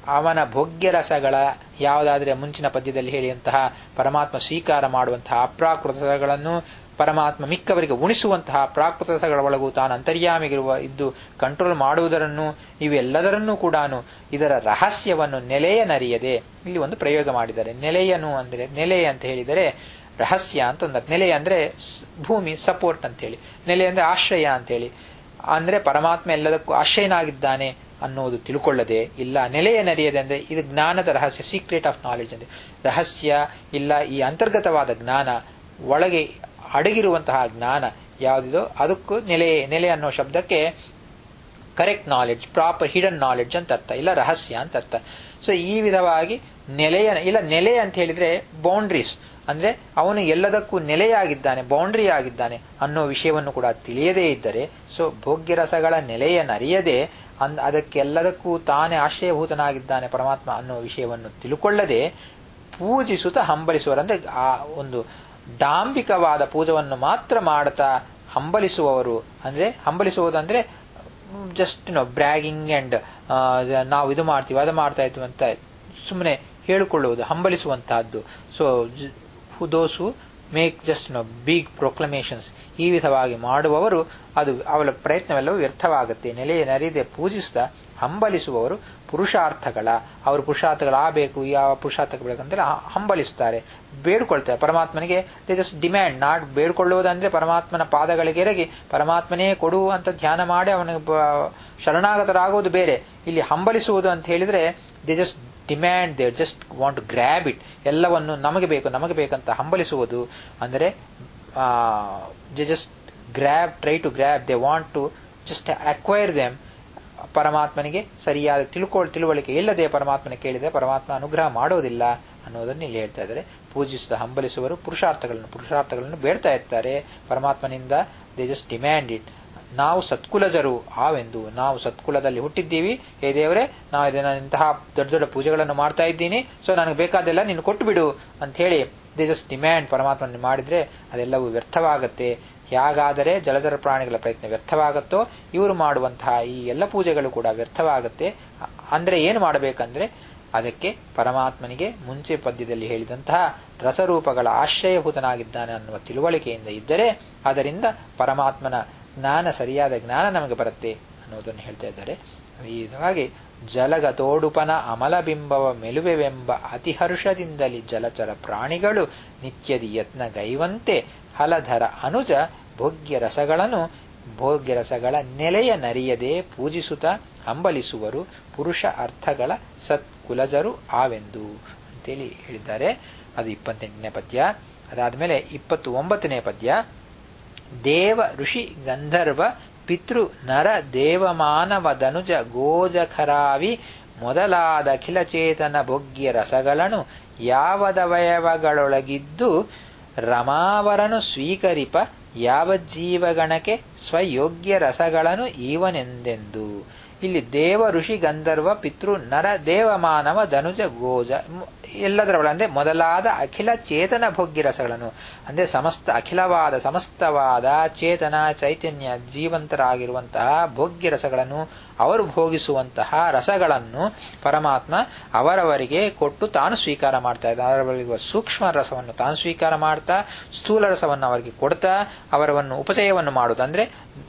ಅವನ ಭೋಗ್ಯ ರಸಗಳ ಯಾವುದಾದ್ರೆ ಮುಂಚಿನ ಪದ್ಯದಲ್ಲಿ ಹೇಳಿದಂತಹ ಪರಮಾತ್ಮ ಸ್ವೀಕಾರ ಮಾಡುವಂತಹ ಅಪ್ರಾಕೃತ ರಸಗಳನ್ನು ಪರಮಾತ್ಮ ಮಿಕ್ಕವರಿಗೆ ಉಣಿಸುವಂತಹ ಪ್ರಾಕೃತ ರಸಗಳ ಒಳಗೂ ತಾನು ಅಂತರ್ಯಾಮಿಗಿರುವ ಇದ್ದು ಕಂಟ್ರೋಲ್ ಮಾಡುವುದರನ್ನು ಇವೆಲ್ಲದರನ್ನೂ ಕೂಡ ಇದರ ರಹಸ್ಯವನ್ನು ನೆಲೆಯನರಿಯದೆ ಇಲ್ಲಿ ಒಂದು ಪ್ರಯೋಗ ಮಾಡಿದ್ದಾರೆ. ನೆಲೆಯನು ಅಂದರೆ ನೆಲೆ ಅಂತ ಹೇಳಿದರೆ ರಹಸ್ಯ ಅಂತ ಒಂದು ನೆಲೆ ಅಂದ್ರೆ ಭೂಮಿ ಸಪೋರ್ಟ್ ಅಂತ ಹೇಳಿ, ನೆಲೆ ಅಂದ್ರೆ ಆಶ್ರಯ ಅಂತ ಹೇಳಿ, ಅಂದ್ರೆ ಪರಮಾತ್ಮ ಎಲ್ಲದಕ್ಕೂ ಆಶ್ರಯನಾಗಿದ್ದಾನೆ ಅನ್ನೋದು ತಿಳ್ಕೊಳ್ಳದೆ ಇಲ್ಲ. ನೆಲೆಯನರಿಯದೆ ಅಂದ್ರೆ ಇದು ಜ್ಞಾನದ ರಹಸ್ಯ, ಸೀಕ್ರೆಟ್ ಆಫ್ ನಾಲೆಡ್ಜ್ ಅಂದ್ರೆ ರಹಸ್ಯ ಇಲ್ಲ. ಈ ಅಂತರ್ಗತವಾದ ಜ್ಞಾನ ಒಳಗೆ ಅಡಗಿರುವಂತಹ ಜ್ಞಾನ ಯಾವುದಿದೋ ಅದಕ್ಕೂ ನೆಲೆ ಅನ್ನೋ ಶಬ್ದಕ್ಕೆ correct knowledge, proper hidden knowledge ಅಂತ ಅರ್ಥ, ಇಲ್ಲ ರಹಸ್ಯ ಅಂತ ಅರ್ಥ. ಸೊ ಈ ವಿಧವಾಗಿ ನೆಲೆ ಅಂತ ಹೇಳಿದ್ರೆ ಬೌಂಡ್ರೀಸ್ ಅಂದ್ರೆ ಅವನು ಎಲ್ಲದಕ್ಕೂ ನೆಲೆಯಾಗಿದ್ದಾನೆ, ಬೌಂಡ್ರಿ ಆಗಿದ್ದಾನೆ ಅನ್ನೋ ವಿಷಯವನ್ನು ಕೂಡ ತಿಳಿಯದೇ ಇದ್ದರೆ, ಸೊ ಭೋಗ್ಯ ರಸಗಳ ನೆಲೆಯನ್ನರಿಯದೆ ಅದಕ್ಕೆಲ್ಲದಕ್ಕೂ ತಾನೇ ಆಶ್ರಯಭೂತನಾಗಿದ್ದಾನೆ ಪರಮಾತ್ಮ ಅನ್ನೋ ವಿಷಯವನ್ನು ತಿಳ್ಕೊಳ್ಳದೆ ಪೂಜಿಸುತ್ತ ಹಂಬಲಿಸುವರು. ಅಂದ್ರೆ ಆ ಒಂದು ಡಾಂಬಿಕವಾದ ಪೂಜವನ್ನು ಮಾತ್ರ ಮಾಡ್ತಾ ಹಂಬಲಿಸುವವರು, ಅಂದ್ರೆ ಹಂಬಲಿಸುವುದಂದ್ರೆ ಜಸ್ಟ್ ಬ್ರ್ಯಾಗಿಂಗ್ ಅಂಡ್ ನಾವು ಇದು ಮಾಡ್ತೀವಿ ಅದು ಮಾಡ್ತಾ ಇದ್ವಿ ಅಂತ ಸುಮ್ಮನೆ ಹೇಳಿಕೊಳ್ಳುವುದು, ಹಂಬಲಿಸುವಂತಹದ್ದು. So those who make just big proclamations, ಈ ವಿಧವಾಗಿ ಮಾಡುವವರು ಅದು ಅವಳ ಪ್ರಯತ್ನವೆಲ್ಲವೂ ವ್ಯರ್ಥವಾಗುತ್ತೆ. ನೆಲೆಯನ್ನರಿಯದೆ ಪೂಜಿಸಿದ ಹಂಬಲಿಸುವವರು ಪುರುಷಾರ್ಥಗಳ, ಅವರು ಪುರುಷಾರ್ಥಗಳಾಗಬೇಕು, ಯಾವ ಪುರುಷಾರ್ಥಕ್ಕೆ ಬೇಕಂದ್ರೆ ಹಂಬಲಿಸ್ತಾರೆ, ಬೇಡ್ಕೊಳ್ತಾರೆ ಪರಮಾತ್ಮನಿಗೆ. ದೇ ಜಸ್ಟ್ ಡಿಮ್ಯಾಂಡ್, ನಾಟ್ ಬೇಡ್ಕೊಳ್ಳುವುದಂದ್ರೆ ಪರಮಾತ್ಮನ ಪಾದಗಳಿಗೆರಗಿ ಪರಮಾತ್ಮನೇ ಕೊಡು ಅಂತ ಧ್ಯಾನ ಮಾಡಿ ಅವನಿಗೆ ಶರಣಾಗತರಾಗುವುದು ಬೇರೆ. ಇಲ್ಲಿ ಹಂಬಲಿಸುವುದು ಅಂತ ಹೇಳಿದ್ರೆ they just demand, they just want to grab it, ಎಲ್ಲವನ್ನು ನಮಗೆ ಬೇಕಂತ ಹಂಬಲಿಸುವುದು. ಅಂದರೆ they just try to grab, they want to just acquire them. ಪರಮಾತ್ಮನಿಗೆ ಸರಿಯಾದ ತಿಳುವಳಿಕೆ ಇಲ್ಲದೆ ಪರಮಾತ್ಮನ ಕೇಳಿದರೆ ಪರಮಾತ್ಮ ಅನುಗ್ರಹ ಮಾಡೋದಿಲ್ಲ ಅನ್ನೋದನ್ನು ಇಲ್ಲಿ ಹೇಳ್ತಾ ಇದ್ದಾರೆ. ಪೂಜಿಸಿದ ಹಂಬಲಿಸುವರು ಪುರುಷಾರ್ಥಗಳನ್ನು ಬೇಡ್ತಾ ಇರ್ತಾರೆ ಪರಮಾತ್ಮನಿಂದ. They just demand it. ನಾವು ಸತ್ಕುಲಜರು ಆವೆಂದು, ನಾವು ಸತ್ಕುಲದಲ್ಲಿ ಹುಟ್ಟಿದ್ದೀವಿ, ಹೇ ದೇವರೇ ನಾವು ಇಂತಹ ದೊಡ್ಡ ದೊಡ್ಡ ಪೂಜೆಗಳನ್ನು ಮಾಡ್ತಾ ಇದ್ದೀನಿ, ಸೊ ನನಗೆ ಬೇಕಾದೆಲ್ಲ ನೀನು ಕೊಟ್ಟು ಬಿಡು ಅಂತ ಹೇಳಿ ದೇ ಜಸ್ಟ್ ಡಿಮ್ಯಾಂಡ್ ಪರಮಾತ್ಮನ ಮಾಡಿದ್ರೆ ಅದೆಲ್ಲವೂ ವ್ಯರ್ಥವಾಗತ್ತೆ. ಹೇಗಾದರೆ ಜಲಚರ ಪ್ರಾಣಿಗಳ ಪ್ರಯತ್ನ ವ್ಯರ್ಥವಾಗತ್ತೋ ಇವರು ಮಾಡುವಂತಹ ಈ ಎಲ್ಲ ಪೂಜೆಗಳು ಕೂಡ ವ್ಯರ್ಥವಾಗತ್ತೆ. ಅಂದ್ರೆ ಏನು ಮಾಡಬೇಕಂದ್ರೆ ಅದಕ್ಕೆ ಪರಮಾತ್ಮನಿಗೆ ಮುಂಚೆ ಪದ್ಯದಲ್ಲಿ ಹೇಳಿದಂತಹ ರಸರೂಪಗಳ ಆಶ್ರಯಭೂತನಾಗಿದ್ದಾನೆ ಅನ್ನುವ ತಿಳುವಳಿಕೆಯಿಂದ ಇದ್ದರೆ ಅದರಿಂದ ಪರಮಾತ್ಮನ ಜ್ಞಾನ, ಸರಿಯಾದ ಜ್ಞಾನ ನಮಗೆ ಬರುತ್ತೆ ಅನ್ನೋದನ್ನು ಹೇಳ್ತಾ ಇದ್ದಾರೆ. ಈ ವಿಧವಾಗಿ ಜಲಗತೋಡುಪನ ಅಮಲಬಿಂಬವ ಮೆಲುವೆವೆಂಬ ಅತಿಹರ್ಷದಿಂದಲಿ ಜಲಚರ ಪ್ರಾಣಿಗಳು ನಿತ್ಯದಿ ಯತ್ನ ಗೈವಂತೆ ಹಲಧರ ಅನುಜ ಭೋಗ್ಯ ರಸಗಳ ನೆಲೆಯ ನರಿಯದೆ ಪೂಜಿಸುತ್ತ ಹಂಬಲಿಸುವರು ಪುರುಷ ಅರ್ಥಗಳ ಸತ್ಕುಲಜರು ಆವೆಂದು ಅಂತೇಳಿ ಹೇಳಿದ್ದಾರೆ. ಅದು 28ನೇ ಪದ್ಯ. ಅದಾದ್ಮೇಲೆ 29ನೇ ಪದ್ಯ. ದೇವ ಋಷಿ ಗಂಧರ್ವ ಪಿತೃ ನರ ದೇವಮಾನವದನುಜ ಗೋಜಖರಾವಿ ಮೊದಲಾದ ಅಖಿಲಚೇತನ ಭೋಗ್ಯ ರಸಗಳನ್ನು ಯಾವದವಯವಗಳೊಳಗಿದ್ದು ರಮಾವರನು ಸ್ವೀಕರಿಪ ಯಾವಜ್ಜೀವಗಣಕ್ಕೆ ಸ್ವಯೋಗ್ಯ ರಸಗಳನ್ನು ಈವನೆಂದೆಂದು. ಇಲ್ಲಿ ದೇವ ಋಷಿ ಗಂಧರ್ವ ಪಿತೃ ನರ ದೇವಮಾನವ ಧನುಜ ಗೋಜ ಎಲ್ಲದರ ಒಳ ಅಂದ್ರೆ ಮೊದಲಾದ ಅಖಿಲ ಚೇತನ ಭೋಗ್ಯ ರಸಗಳನ್ನು, ಅಂದ್ರೆ ಅಖಿಲವಾದ ಸಮಸ್ತವಾದ ಚೇತನ ಚೈತನ್ಯ ಜೀವಂತರಾಗಿರುವಂತಹ ಭೋಗ್ಯ ರಸಗಳನ್ನು, ಅವರು ಭೋಗಿಸುವಂತಹ ರಸಗಳನ್ನು ಪರಮಾತ್ಮ ಅವರವರಿಗೆ ಕೊಟ್ಟು ತಾನು ಸ್ವೀಕಾರ ಮಾಡ್ತಾ ಇದ್ದ. ಅವರವರಿಗೆ ಸೂಕ್ಷ್ಮ ರಸವನ್ನು ತಾನು ಸ್ವೀಕಾರ ಮಾಡ್ತಾ ಸ್ಥೂಲ ರಸವನ್ನು ಅವರಿಗೆ ಕೊಡ್ತಾ ಅವರವನ್ನು ಉಪಚಯವನ್ನು ಮಾಡುವುದು, ಅಂದ್ರೆ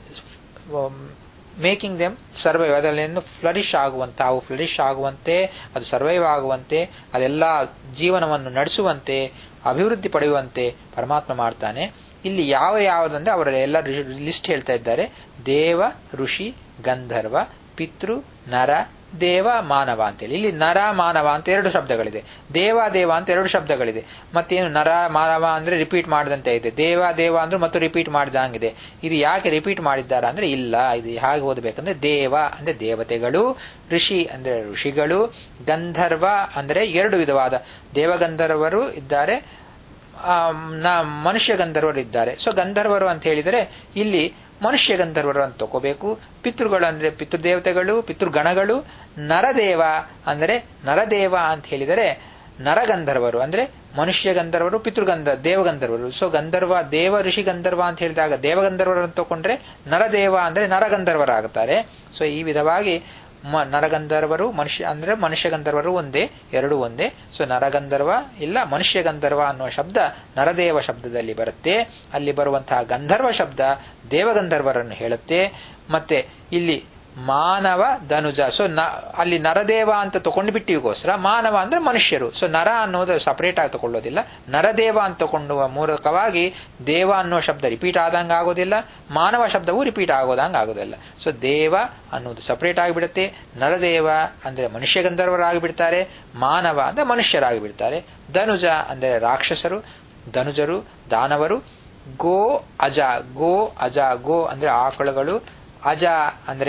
ಮೇಕಿಂಗ್ ದೆಮ್ ಸರ್ವೈವ್, ಅದರಲ್ಲಿ ಫ್ಲರಿಶ್ ಆಗುವಂತೆ, ಅವು ಫ್ಲರಿಶ್ ಆಗುವಂತೆ, ಅದು ಸರ್ವೈವ್ ಆಗುವಂತೆ, ಅದೆಲ್ಲ ಜೀವನವನ್ನು ನಡೆಸುವಂತೆ, ಅಭಿವೃದ್ಧಿ ಪಡೆಯುವಂತೆ ಪರಮಾತ್ಮ ಮಾಡ್ತಾನೆ. ಇಲ್ಲಿ ಯಾವುದಂದ್ರೆ ಅವರ ಎಲ್ಲ ಲಿಸ್ಟ್ ಹೇಳ್ತಾ ಇದ್ದಾರೆ. ದೇವ ಋಷಿ ಗಂಧರ್ವ ಪಿತೃ ನರ ದೇವ ಮಾನವ ಅಂತೇಳಿ. ಇಲ್ಲಿ ನರ ಮಾನವ ಅಂತ 2 ಶಬ್ದಗಳಿದೆ, ದೇವ ಅಂತ 2 ಶಬ್ದಗಳಿದೆ. ಮತ್ತೇನು ನರ ಮಾನವ ಅಂದ್ರೆ ರಿಪೀಟ್ ಮಾಡಿದಂತೆ ಇದೆ, ದೇವ ಅಂದ್ರೆ ಮತ್ತು ರಿಪೀಟ್ ಮಾಡಿದಂಗಿದೆ. ಇದು ಯಾಕೆ ರಿಪೀಟ್ ಮಾಡಿದ್ದಾರೆ ಅಂದ್ರೆ ಇಲ್ಲ, ಇದು ಹೇಗೆ ಓದಬೇಕಂದ್ರೆ ದೇವ ಅಂದ್ರೆ ದೇವತೆಗಳು, ಋಷಿ ಅಂದ್ರೆ ಋಷಿಗಳು, ಗಂಧರ್ವ ಅಂದ್ರೆ 2 ವಿಧವಾದ ದೇವಗಂಧರ್ವರು ಇದ್ದಾರೆ, ಮನುಷ್ಯ ಗಂಧರ್ವರು ಇದ್ದಾರೆ. ಸೊ ಗಂಧರ್ವರು ಅಂತ ಹೇಳಿದರೆ ಇಲ್ಲಿ ಮನುಷ್ಯ ಗಂಧರ್ವರು ಅಂತ ತಗೋಬೇಕು. ಪಿತೃಗಳು ಅಂದ್ರೆ ಪಿತೃದೇವತೆಗಳು, ಪಿತೃಗಣಗಳು. ನರದೇವ ಅಂದ್ರೆ ನರದೇವ ಅಂತ ಹೇಳಿದರೆ ನರಗಂಧರ್ವರು ಅಂದ್ರೆ ಮನುಷ್ಯ ಗಂಧರ್ವರು, ದೇವಗಂಧರ್ವರು. ಸೊ ಗಂಧರ್ವ ದೇವ ಋಷಿ ಗಂಧರ್ವ ಅಂತ ಹೇಳಿದಾಗ ದೇವಗಂಧರ್ವರು ಅಂತ ತಗೊಂಡ್ರೆ ನರದೇವ ಅಂದ್ರೆ ನರಗಂಧರ್ವರಾಗುತ್ತಾರೆ. ಸೊ ಈ ವಿಧವಾಗಿ ನರಗಂಧರ್ವರು ಮನುಷ್ಯ ಗಂಧರ್ವರು ಒಂದೇ, ಎರಡು ಒಂದೇ. ಸೊ ನರಗಂಧರ್ವ ಇಲ್ಲ ಮನುಷ್ಯ ಗಂಧರ್ವ ಅನ್ನುವ ಶಬ್ದ ನರದೇವ ಶಬ್ದದಲ್ಲಿ ಬರುತ್ತೆ. ಅಲ್ಲಿ ಬರುವಂತಹ ಗಂಧರ್ವ ಶಬ್ದ ದೇವಗಂಧರ್ವರನ್ನು ಹೇಳುತ್ತೆ. ಮತ್ತೆ ಇಲ್ಲಿ ಮಾನವ ಧನುಜ. ಸೊ ಅಲ್ಲಿ ನರದೇವ ಅಂತ ತಗೊಂಡು ಬಿಟ್ಟಿಗೋಸ್ಕರ ಮಾನವ ಅಂದ್ರೆ ಮನುಷ್ಯರು. ಸೊ ನರ ಅನ್ನೋದು ಸಪರೇಟ್ ಆಗಿ ತಗೊಳ್ಳೋದಿಲ್ಲ. ನರದೇವ ಅಂತ ತಗೊಂಡುವ ಮೂಲಕವಾಗಿ ದೇವ ಅನ್ನೋ ಶಬ್ದ ರಿಪೀಟ್ ಆದಂಗ ಆಗೋದಿಲ್ಲ, ಮಾನವ ಶಬ್ದವು ರಿಪೀಟ್ ಆಗೋದಂಗ ಆಗೋದಿಲ್ಲ. ಸೊ ದೇವ ಅನ್ನೋದು ಸಪರೇಟ್ ಆಗಿಬಿಡುತ್ತೆ. ನರದೇವ ಅಂದ್ರೆ ಮನುಷ್ಯ ಗಂಧರ್ವರಾಗಿಬಿಡ್ತಾರೆ, ಮಾನವ ಅಂದ್ರೆ ಮನುಷ್ಯರಾಗಿಬಿಡ್ತಾರೆ. ಧನುಜ ಅಂದ್ರೆ ರಾಕ್ಷಸರು, ಧನುಜರು ದಾನವರು. ಗೋ ಅಜ, ಗೋ ಅಜ, ಗೋ ಅಂದ್ರೆ ಆಕಳುಗಳು, ಅಜ ಅಂದ್ರೆ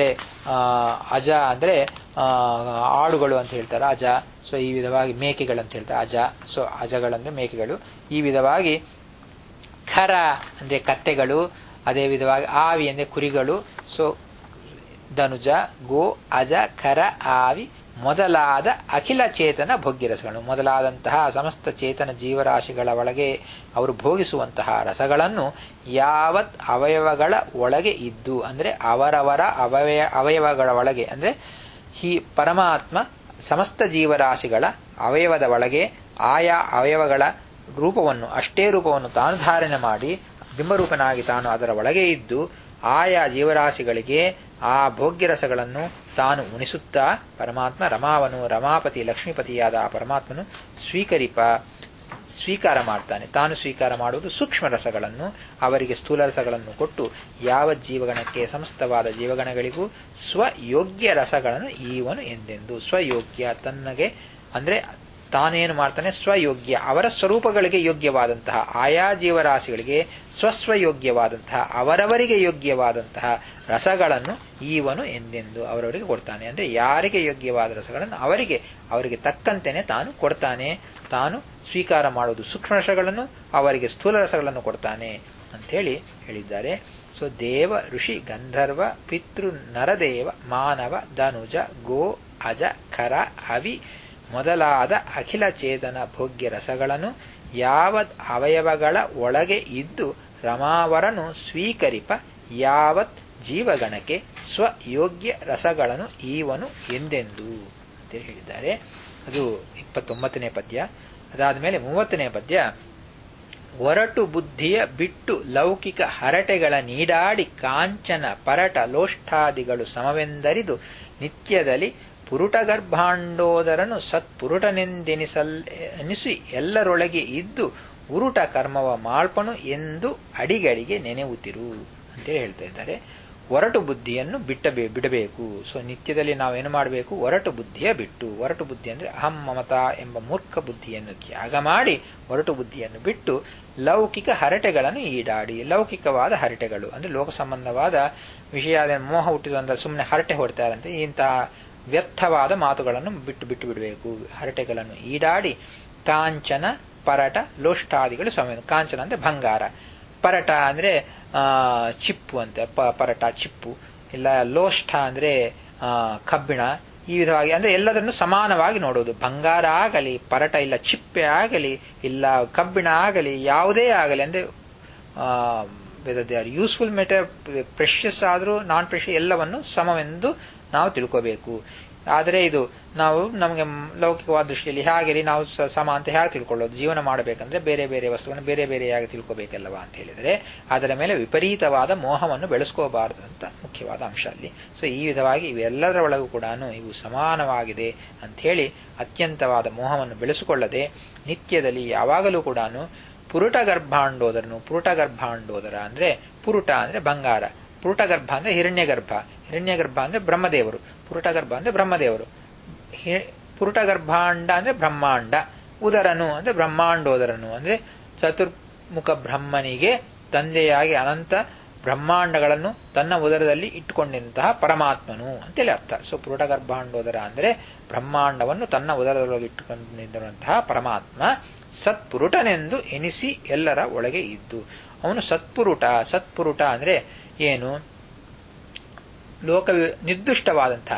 ಆಡುಗಳು ಅಂತ ಹೇಳ್ತಾರೆ ಅಜ. ಸೊ ಈ ವಿಧವಾಗಿ ಮೇಕೆಗಳಂತ ಹೇಳ್ತಾರೆ ಅಜ. ಸೊ ಅಜಗಳಂದ್ರೆ ಮೇಕೆಗಳು. ಈ ವಿಧವಾಗಿ ಖರ ಅಂದ್ರೆ ಕತ್ತೆಗಳು, ಅದೇ ವಿಧವಾಗಿ ಆವಿ ಅಂದ್ರೆ ಕುರಿಗಳು. ಸೊ ಧನುಜ, ಗೋ, ಅಜ, ಖರ, ಆವಿ ಮೊದಲಾದ ಅಖಿಲ ಚೇತನ ಭೋಗ್ಯರಸಗಳು, ಮೊದಲಾದಂತಹ ಸಮಸ್ತ ಚೇತನ ಜೀವರಾಶಿಗಳ ಒಳಗೆ ಅವರು ಭೋಗಿಸುವಂತಹ ರಸಗಳನ್ನು ಯಾವತ್ ಅವಯವಗಳ ಒಳಗೆ ಇದ್ದು, ಅಂದ್ರೆ ಅವರವರ ಅವಯವಗಳ ಒಳಗೆ, ಅಂದ್ರೆ ಈ ಪರಮಾತ್ಮ ಸಮಸ್ತ ಜೀವರಾಶಿಗಳ ಅವಯವದ ಒಳಗೆ ಆಯಾ ಅವಯವಗಳ ರೂಪವನ್ನು, ಅಷ್ಟೇ ರೂಪವನ್ನು ತಾನು ಧಾರಣೆ ಮಾಡಿ ಬಿಂಬರೂಪನಾಗಿ ತಾನು ಅದರ ಒಳಗೆ ಇದ್ದು ಆಯಾ ಜೀವರಾಶಿಗಳಿಗೆ ಆ ಭೋಗ್ಯರಸಗಳನ್ನು ತಾನು ಉಣಿಸುತ್ತಾ ಪರಮಾತ್ಮ ರಮಾವನು, ರಮಾಪತಿ ಲಕ್ಷ್ಮೀಪತಿಯಾದ ಆ ಪರಮಾತ್ಮನು ಸ್ವೀಕಾರ ಮಾಡ್ತಾನೆ. ತಾನು ಸ್ವೀಕಾರ ಮಾಡುವುದು ಸೂಕ್ಷ್ಮ ರಸಗಳನ್ನು, ಅವರಿಗೆ ಸ್ಥೂಲ ರಸಗಳನ್ನು ಕೊಟ್ಟು ಯಾವ ಜೀವಗಣಕ್ಕೆ ಸಮಸ್ತವಾದ ಜೀವಗಣಗಳಿಗೂ ಸ್ವಯೋಗ್ಯ ರಸಗಳನ್ನು ಈವನು ಎಂದೆಂದು. ಸ್ವಯೋಗ್ಯ ತನ್ನಗೆ ಅಂದ್ರೆ ತಾನೇನು ಮಾಡ್ತಾನೆ, ಸ್ವಯೋಗ್ಯ ಅವರ ಸ್ವರೂಪಗಳಿಗೆ ಯೋಗ್ಯವಾದಂತಹ ಆಯಾ ಜೀವರಾಶಿಗಳಿಗೆ ಸ್ವಸ್ವಯೋಗ್ಯವಾದಂತಹ ಅವರವರಿಗೆ ಯೋಗ್ಯವಾದಂತಹ ರಸಗಳನ್ನು ಈವನು ಎಂದೆಂದು ಅವರವರಿಗೆ ಕೊಡ್ತಾನೆ. ಅಂದ್ರೆ ಯಾರಿಗೆ ಯೋಗ್ಯವಾದ ರಸಗಳನ್ನು ಅವರಿಗೆ ತಕ್ಕಂತೆನೆ ತಾನು ಕೊಡ್ತಾನೆ. ತಾನು ಸ್ವೀಕಾರ ಮಾಡುವುದು ಸೂಕ್ಷ್ಮ ರಸಗಳನ್ನು, ಅವರಿಗೆ ಸ್ಥೂಲ ರಸಗಳನ್ನು ಕೊಡ್ತಾನೆ ಅಂಥೇಳಿ ಹೇಳಿದ್ದಾರೆ. ಸೊ ದೇವ, ಋಷಿ, ಗಂಧರ್ವ, ಪಿತೃ, ನರದೇವ, ಮಾನವ, ಧನುಜ, ಗೋ, ಅಜ, ಖರ, ಅವಿ ಮೊದಲಾದ ಅಖಿಲ ಚೇತನ ಭೋಗ್ಯ ರಸಗಳನ್ನು ಯಾವತ್ ಅವಯವಗಳ ಒಳಗೆ ಇದ್ದು ರಮಾವರನು ಸ್ವೀಕರಿಪ ಯಾವತ್ ಜೀವಗಣಕ್ಕೆ ಸ್ವಯೋಗ್ಯ ರಸಗಳನ್ನು ಈವನು ಎಂದೆಂದು ಅಂತ ಹೇಳಿದ್ದಾರೆ. ಅದು 29ನೇ ಪದ್ಯ. ಅದಾದ ಮೇಲೆ 30ನೇ ಪದ್ಯ. ಒರಟು ಬುದ್ಧಿಯ ಬಿಟ್ಟು ಲೌಕಿಕ ಹರಟೆಗಳ ನೀಡಾಡಿ ಕಾಂಚನ ಪರಟ ಲೋಷ್ಠಾದಿಗಳು ಸಮವೆಂದರಿದು ನಿತ್ಯದಲ್ಲಿ ಪುರುಟಗರ್ಭಾಂಡೋದರನು ಸತ್ಪುರುಟನೆಂದೆನಿಸಿ ಎಲ್ಲರೊಳಗೆ ಇದ್ದು ಉರುಟ ಕರ್ಮವ ಮಾಳ್ಪನು ಎಂದು ಅಡಿಗಳಿಗೆ ನೆನೆವುತಿರು ಅಂತೇಳಿ ಹೇಳ್ತಾ ಇದ್ದಾರೆ. ಒರಟು ಬುದ್ಧಿಯನ್ನು ಬಿಡಬೇಕು. ಸೊ ನಿತ್ಯದಲ್ಲಿ ನಾವೇನು ಮಾಡಬೇಕು, ಒರಟು ಬುದ್ಧಿಯ ಬಿಟ್ಟು. ಒರಟು ಬುದ್ಧಿ ಅಂದ್ರೆ ಅಹಂ ಮಮತಾ ಎಂಬ ಮೂರ್ಖ ಬುದ್ಧಿಯನ್ನು ತ್ಯಾಗ ಮಾಡಿ ಒರಟು ಬುದ್ಧಿಯನ್ನು ಬಿಟ್ಟು ಲೌಕಿಕ ಹರಟೆಗಳನ್ನು ಈಡಾಡಿ. ಲೌಕಿಕವಾದ ಹರಟೆಗಳು ಅಂದ್ರೆ ಲೋಕ ಸಂಬಂಧವಾದ ವಿಷಯ ಮೋಹ ಹುಟ್ಟಿದಂತ ಸುಮ್ಮನೆ ಹರಟೆ ಹೊಡ್ತಾರಂತೆ, ಇಂತಹ ವ್ಯರ್ಥವಾದ ಮಾತುಗಳನ್ನು ಬಿಟ್ಟು ಬಿಡಬೇಕು. ಹರಟೆಗಳನ್ನು ಈಡಾಡಿ ಕಾಂಚನ ಪರಟ ಲೋಷ್ಟಾದಿಗಳು ಸಮ. ಕಾಂಚನ ಅಂದ್ರೆ ಬಂಗಾರ, ಪರಟ ಅಂದ್ರೆ ಚಿಪ್ಪು ಅಂತ, ಪರಟ ಚಿಪ್ಪು, ಇಲ್ಲ ಲೋಷ್ಠ ಅಂದ್ರೆ ಕಬ್ಬಿಣ. ಈ ವಿಧವಾಗಿ ಅಂದ್ರೆ ಎಲ್ಲದನ್ನು ಸಮಾನವಾಗಿ ನೋಡೋದು. ಬಂಗಾರ ಆಗಲಿ, ಪರಟ ಇಲ್ಲ ಚಿಪ್ಪೆ ಆಗಲಿ, ಇಲ್ಲ ಕಬ್ಬಿಣ ಆಗಲಿ, ಯಾವುದೇ ಆಗಲಿ ಅಂದ್ರೆ ಯೂಸ್ಫುಲ್ ಮೆಟೀರಿಯಲ್, ಪ್ರೆಷಸ್ ಆದ್ರೂ ನಾನ್ ಪ್ರೆಷಸ್ ಎಲ್ಲವನ್ನು ಸಮವೆಂದು ನಾವು ತಿಳ್ಕೋಬೇಕು. ಆದರೆ ಇದು ನಾವು ನಮಗೆ ಲೌಕಿಕವಾದ ದೃಷ್ಟಿಯಲ್ಲಿ ಹೇಗೆ ನಾವು ಸಮ ಅಂತ ಹೇಗೆ ತಿಳ್ಕೊಳ್ಳೋದು? ಜೀವನ ಮಾಡಬೇಕಂದ್ರೆ ಬೇರೆ ಬೇರೆ ವಸ್ತುಗಳನ್ನು ಬೇರೆ ಬೇರೆಯಾಗಿ ತಿಳ್ಕೋಬೇಕಲ್ಲವಾ ಅಂತ ಹೇಳಿದರೆ ಅದರ ಮೇಲೆ ವಿಪರೀತವಾದ ಮೋಹವನ್ನು ಬೆಳೆಸ್ಕೋಬಾರದಂತ ಮುಖ್ಯವಾದ ಅಂಶ ಅಲ್ಲಿ. ಸೊ ಈ ವಿಧವಾಗಿ ಇವೆಲ್ಲದರ ಒಳಗೂ ಕೂಡ ಇವು ಸಮಾನವಾಗಿದೆ ಅಂಥೇಳಿ ಅತ್ಯಂತವಾದ ಮೋಹವನ್ನು ಬೆಳೆಸಿಕೊಳ್ಳದೆ ನಿತ್ಯದಲ್ಲಿ ಯಾವಾಗಲೂ ಕೂಡ ಪುರುಟಗರ್ಭಾಂಡೋದರನು. ಪುರುಟಗರ್ಭಾಂಡೋದರ ಅಂದ್ರೆ ಪುರುಟ ಅಂದ್ರೆ ಬಂಗಾರ, ಪುರುಟಗರ್ಭ ಅಂದ್ರೆ ಹಿರಣ್ಯಗರ್ಭ, ಹಿರಣ್ಯಗರ್ಭ ಅಂದ್ರೆ ಬ್ರಹ್ಮದೇವರು, ಪುರುಟಗರ್ಭ ಅಂದ್ರೆ ಬ್ರಹ್ಮದೇವರು, ಪುರುಟಗರ್ಭಾಂಡ ಅಂದ್ರೆ ಬ್ರಹ್ಮಾಂಡ, ಉದರನು ಅಂದ್ರೆ ಬ್ರಹ್ಮಾಂಡೋದರನು ಅಂದ್ರೆ ಚತುರ್ಮುಖ ಬ್ರಹ್ಮನಿಗೆ ತಂದೆಯಾಗಿ ಅನಂತ ಬ್ರಹ್ಮಾಂಡಗಳನ್ನು ತನ್ನ ಉದರದಲ್ಲಿ ಇಟ್ಟುಕೊಂಡಂತಹ ಪರಮಾತ್ಮನು ಅಂತೇಳಿ ಅರ್ಥ. ಸೊ ಪುರುಟಗರ್ಭಾಂಡೋದರ ಅಂದ್ರೆ ಬ್ರಹ್ಮಾಂಡವನ್ನು ತನ್ನ ಉದರದೊಳಗೆ ಇಟ್ಟುಕೊಂಡಿರುವಂತಹ ಪರಮಾತ್ಮ ಸತ್ಪುರುಟನೆಂದು ಎನಿಸಿ ಎಲ್ಲರ ಒಳಗೆ ಇದ್ದು ಅವನು ಸತ್ಪುರುಟ. ಸತ್ಪುರುಟ ಅಂದ್ರೆ ಏನು? ಲೋಕ ನಿರ್ದಿಷ್ಟವಾದಂತಹ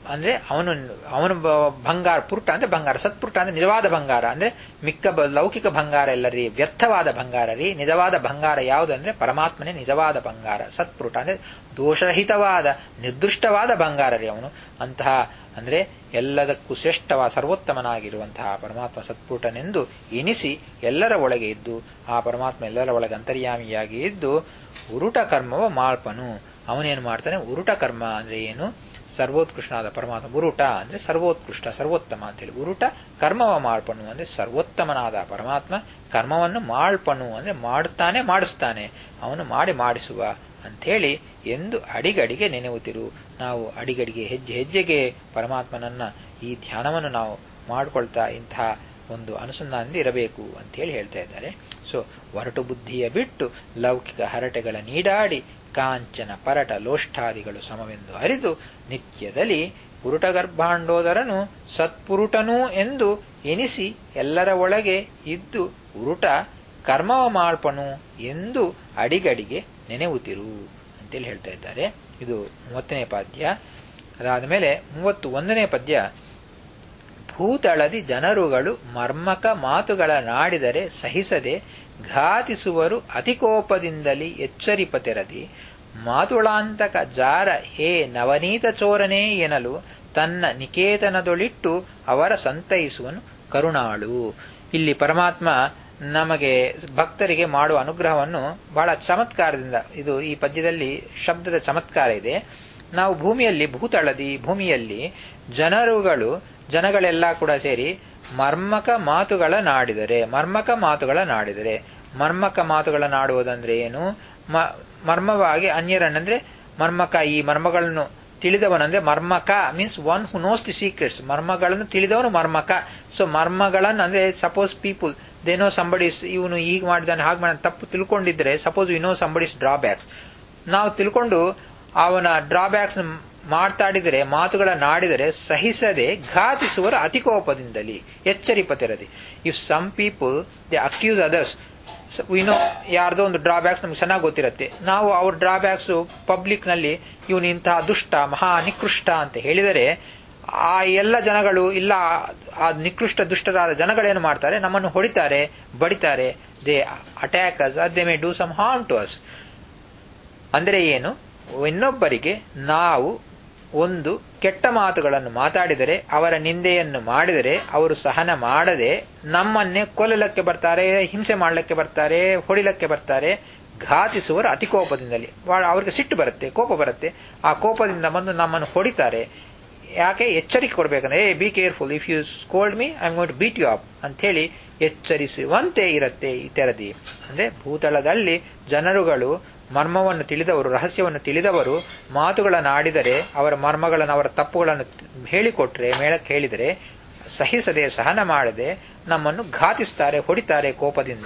ಅಂದ್ರೆ ಅವನು ಬಂಗಾರ, ಪುರುಟ ಅಂದ್ರೆ ಬಂಗಾರ, ಸತ್ಪುರುಟ ಅಂದ್ರೆ ನಿಜವಾದ ಬಂಗಾರ, ಅಂದ್ರೆ ಮಿಕ್ಕ ಲೌಕಿಕ ಬಂಗಾರ ಎಲ್ಲ ರೀ ವ್ಯರ್ಥವಾದ ಬಂಗಾರ ರೀ. ನಿಜವಾದ ಬಂಗಾರ ಯಾವುದು ಅಂದ್ರೆ ಪರಮಾತ್ಮನೇ ನಿಜವಾದ ಬಂಗಾರ. ಸತ್ಪುರುಟ ಅಂದ್ರೆ ದೋಷರಹಿತವಾದ ನಿರ್ದುಷ್ಟವಾದ ಬಂಗಾರ ರೀ ಅವನು. ಅಂತಹ ಅಂದ್ರೆ ಎಲ್ಲದಕ್ಕೂ ಶ್ರೇಷ್ಠವಾದ ಸರ್ವೋತ್ತಮನಾಗಿರುವಂತಹ ಪರಮಾತ್ಮ ಸತ್ಪುರುಟನೆಂದು ಎನಿಸಿ ಎಲ್ಲರ ಒಳಗೆ ಇದ್ದು, ಆ ಪರಮಾತ್ಮ ಎಲ್ಲರ ಒಳಗೆ ಅಂತರ್ಯಾಮಿಯಾಗಿ ಇದ್ದು ಉರುಟ ಕರ್ಮವ ಮಾಳ್ಪನು. ಅವನೇನು ಮಾಡ್ತಾನೆ? ಉರುಟ ಕರ್ಮ ಅಂದ್ರೆ ಏನು? ಸರ್ವೋತ್ಕೃಷ್ಟನಾದ ಪರಮಾತ್ಮ. ಉರುಟ ಅಂದ್ರೆ ಸರ್ವೋತ್ಕೃಷ್ಟ, ಸರ್ವೋತ್ತಮ ಅಂತೇಳಿ. ಉರುಟ ಕರ್ಮವ ಮಾಳ್ಪನು ಅಂದ್ರೆ ಸರ್ವೋತ್ತಮನಾದ ಪರಮಾತ್ಮ ಕರ್ಮವನ್ನು ಮಾಳ್ಪನು ಅಂದ್ರೆ ಮಾಡುತ್ತಾನೆ, ಮಾಡಿಸ್ತಾನೆ, ಅವನು ಮಾಡಿ ಮಾಡಿಸುವ ಅಂಥೇಳಿ ಎಂದು ಅಡಿಗಡಿಗೆ ನೆನೆಯುತ್ತಿರು. ನಾವು ಅಡಿಗಡಿಗೆ ಹೆಜ್ಜೆ ಹೆಜ್ಜೆಗೆ ಪರಮಾತ್ಮನನ್ನ ಈ ಧ್ಯಾನವನ್ನು ನಾವು ಮಾಡಿಕೊಳ್ತಾ ಇಂತಹ ಒಂದು ಅನುಸಂಧಾನದಿಂದ ಇರಬೇಕು ಅಂತೇಳಿ ಹೇಳ್ತಾ ಇದ್ದಾರೆ. ಸೊ ಒರಟು ಬುದ್ಧಿಯ ಬಿಟ್ಟು ಲೌಕಿಕ ಹರಟೆಗಳ ನೀಡಾಡಿ ಕಾಂಚನ ಪರಟ ಲೋಷ್ಠಾದಿಗಳು ಸಮವೆಂದು ಅರಿದು ನಿತ್ಯದಲ್ಲಿ ಪುರುಟ ಗರ್ಭಾಂಡೋದರನು ಸತ್ಪುರುಟನೂ ಎಂದು ಎನಿಸಿ ಎಲ್ಲರ ಒಳಗೆ ಇದ್ದು ಉರುಟ ಕರ್ಮವ ಮಾಳ್ಪನು ಎಂದು ಅಡಿಗಡಿಗೆ ನೆನೆಯುತ್ತಿರು ಅಂತೇಳಿ ಹೇಳ್ತಾ ಇದ್ದಾರೆ. ಇದು 30ನೇ ಪದ್ಯ. ಅದಾದ ಮೇಲೆ 31ನೇ ಪದ್ಯ. ಭೂತಳದಿ ಜನರುಗಳು ಮರ್ಮಕ ಮಾತುಗಳ ನಾಡಿದರೆ ಸಹಿಸದೆ ಘಾತಿಸುವರು ಅತಿಕೋಪದಿಂದಲಿ ಎಚ್ಚರಿಪತೆರದಿ ಮಾತುಳಾಂತಕ ಜಾರ ಹೇ ನವನೀತ ಚೋರನೇ ಎನಲು ತನ್ನ ನಿಕೇತನದೊಳಿಟ್ಟು ಅವರ ಸಂತೈಸುವನು ಕರುಣಾಳು. ಇಲ್ಲಿ ಪರಮಾತ್ಮ ನಮಗೆ ಭಕ್ತರಿಗೆ ಮಾಡುವ ಅನುಗ್ರಹವನ್ನು ಬಹಳ ಚಮತ್ಕಾರದಿಂದ, ಇದು ಈ ಪದ್ಯದಲ್ಲಿ ಶಬ್ದದ ಚಮತ್ಕಾರ ಇದೆ. ನಾವು ಭೂಮಿಯಲ್ಲಿ, ಭೂತಳದಿ ಭೂಮಿಯಲ್ಲಿ ಜನಗಳೆಲ್ಲ ಕೂಡ ಸೇರಿ ಮರ್ಮಕ ಮಾತುಗಳ ನಾಡಿದರೆ, ಮರ್ಮಕ ಮಾತುಗಳ ನಾಡುವುದಂದ್ರೆ ಏನು? ಮರ್ಮವಾಗಿ ಅನ್ಯರನ್ನಂದ್ರೆ ಮರ್ಮಕ, ಈ ಮರ್ಮಗಳನ್ನು ತಿಳಿದವನಂದ್ರೆ ಮರ್ಮಕ means one who knows the secrets. ಮರ್ಮಗಳನ್ನು ತಿಳಿದವನು ಮರ್ಮಕ. ಸೊ ಮರ್ಮಗಳನ್ನು ಅಂದ್ರೆ suppose people they know somebody's, ಇವನು ಹೀಗೆ ಮಾಡಿದಾನೆ ಹಾಗೆ ಮಾಡಿದ ತಪ್ಪು ತಿಳ್ಕೊಂಡಿದ್ರೆ, suppose you know somebody's drawbacks, ನಾವು ತಿಳ್ಕೊಂಡು ಅವನ ಡ್ರಾಬ್ಯಾಕ್ಸ್ ಮಾತಾಡಿದರೆ, ಮಾತುಗಳ ನಾಡಿದರೆ ಸಹಿಸದೆ ಘಾತಿಸುವರು ಅತಿಕೋಪದಿಂದಲಿ ಎಚ್ಚರಿಪತಿರದಿ. If some people they accuse others, we know ಯಾರ್ದೋ ಒಂದು ಡ್ರಾಬ್ಯಾಕ್ಸ್ ನಮ್ಗೆ ಚೆನ್ನಾಗಿ ಗೊತ್ತಿರುತ್ತೆ, ನಾವು ಅವ್ರ ಡ್ರಾಬ್ಯಾಕ್ಸ್ ಪಬ್ಲಿಕ್ ನಲ್ಲಿ ಇವನು ಇಂತಹ ದುಷ್ಟ, ಮಹಾ ನಿಕೃಷ್ಟ ಅಂತ ಹೇಳಿದರೆ, ಆ ಎಲ್ಲ ಜನಗಳು ಇಲ್ಲ, ಆ ನಿಕೃಷ್ಟ ದುಷ್ಟರಾದ ಜನಗಳೇನು ಮಾಡ್ತಾರೆ? ನಮ್ಮನ್ನು ಹೊಡಿತಾರೆ, ಬಡಿತಾರೆ. They attack us, they may do some harm to us. ಅಂದ್ರೆ ಏನು? ಇನ್ನೊಬ್ಬರಿಗೆ ನಾವು ಒಂದು ಕೆಟ್ಟ ಮಾತುಗಳನ್ನು ಮಾತಾಡಿದರೆ, ಅವರ ನಿಂದೆಯನ್ನು ಮಾಡಿದರೆ, ಅವರು ಸಹನ ಮಾಡದೆ ನಮ್ಮನ್ನೇ ಕೊಲ್ಲಕ್ಕೆ ಬರ್ತಾರೆ, ಹಿಂಸೆ ಮಾಡಲಿಕ್ಕೆ ಬರ್ತಾರೆ, ಹೊಡಿಲಕ್ಕೆ ಬರ್ತಾರೆ. ಘಾತಿಸುವರು ಅತಿಕೋಪದಿಂದಲೇ, ಅವ್ರಿಗೆ ಸಿಟ್ಟು ಬರುತ್ತೆ, ಕೋಪ ಬರುತ್ತೆ. ಆ ಕೋಪದಿಂದ ಬಂದು ನಮ್ಮನ್ನು ಹೊಡಿತಾರೆ. ಯಾಕೆ? ಎಚ್ಚರಿಕೆ ಕೊಡ್ಬೇಕಂದ್ರೆ, be careful, if you scold me I am going to beat you up ಅಂತ ಹೇಳಿ ಎಚ್ಚರಿಸುವಂತೆ ಇರುತ್ತೆ ಈ ತೆರದಿ. ಅಂದ್ರೆ ಭೂತಳದಲ್ಲಿ ಜನರುಗಳು ಮರ್ಮವನ್ನು ತಿಳಿದವರು, ರಹಸ್ಯವನ್ನು ತಿಳಿದವರು ಮಾತುಗಳನ್ನಾಡಿದರೆ, ಅವರ ಮರ್ಮಗಳನ್ನು, ಅವರ ತಪ್ಪುಗಳನ್ನು ಹೇಳಿಕೊಟ್ರೆ, ಮೇಳಕ್ಕೆ ಹೇಳಿದರೆ ಸಹಿಸದೆ, ಸಹನ ಮಾಡದೆ ನಮ್ಮನ್ನು ಘಾತಿಸ್ತಾರೆ, ಹೊಡಿತಾರೆ ಕೋಪದಿಂದ.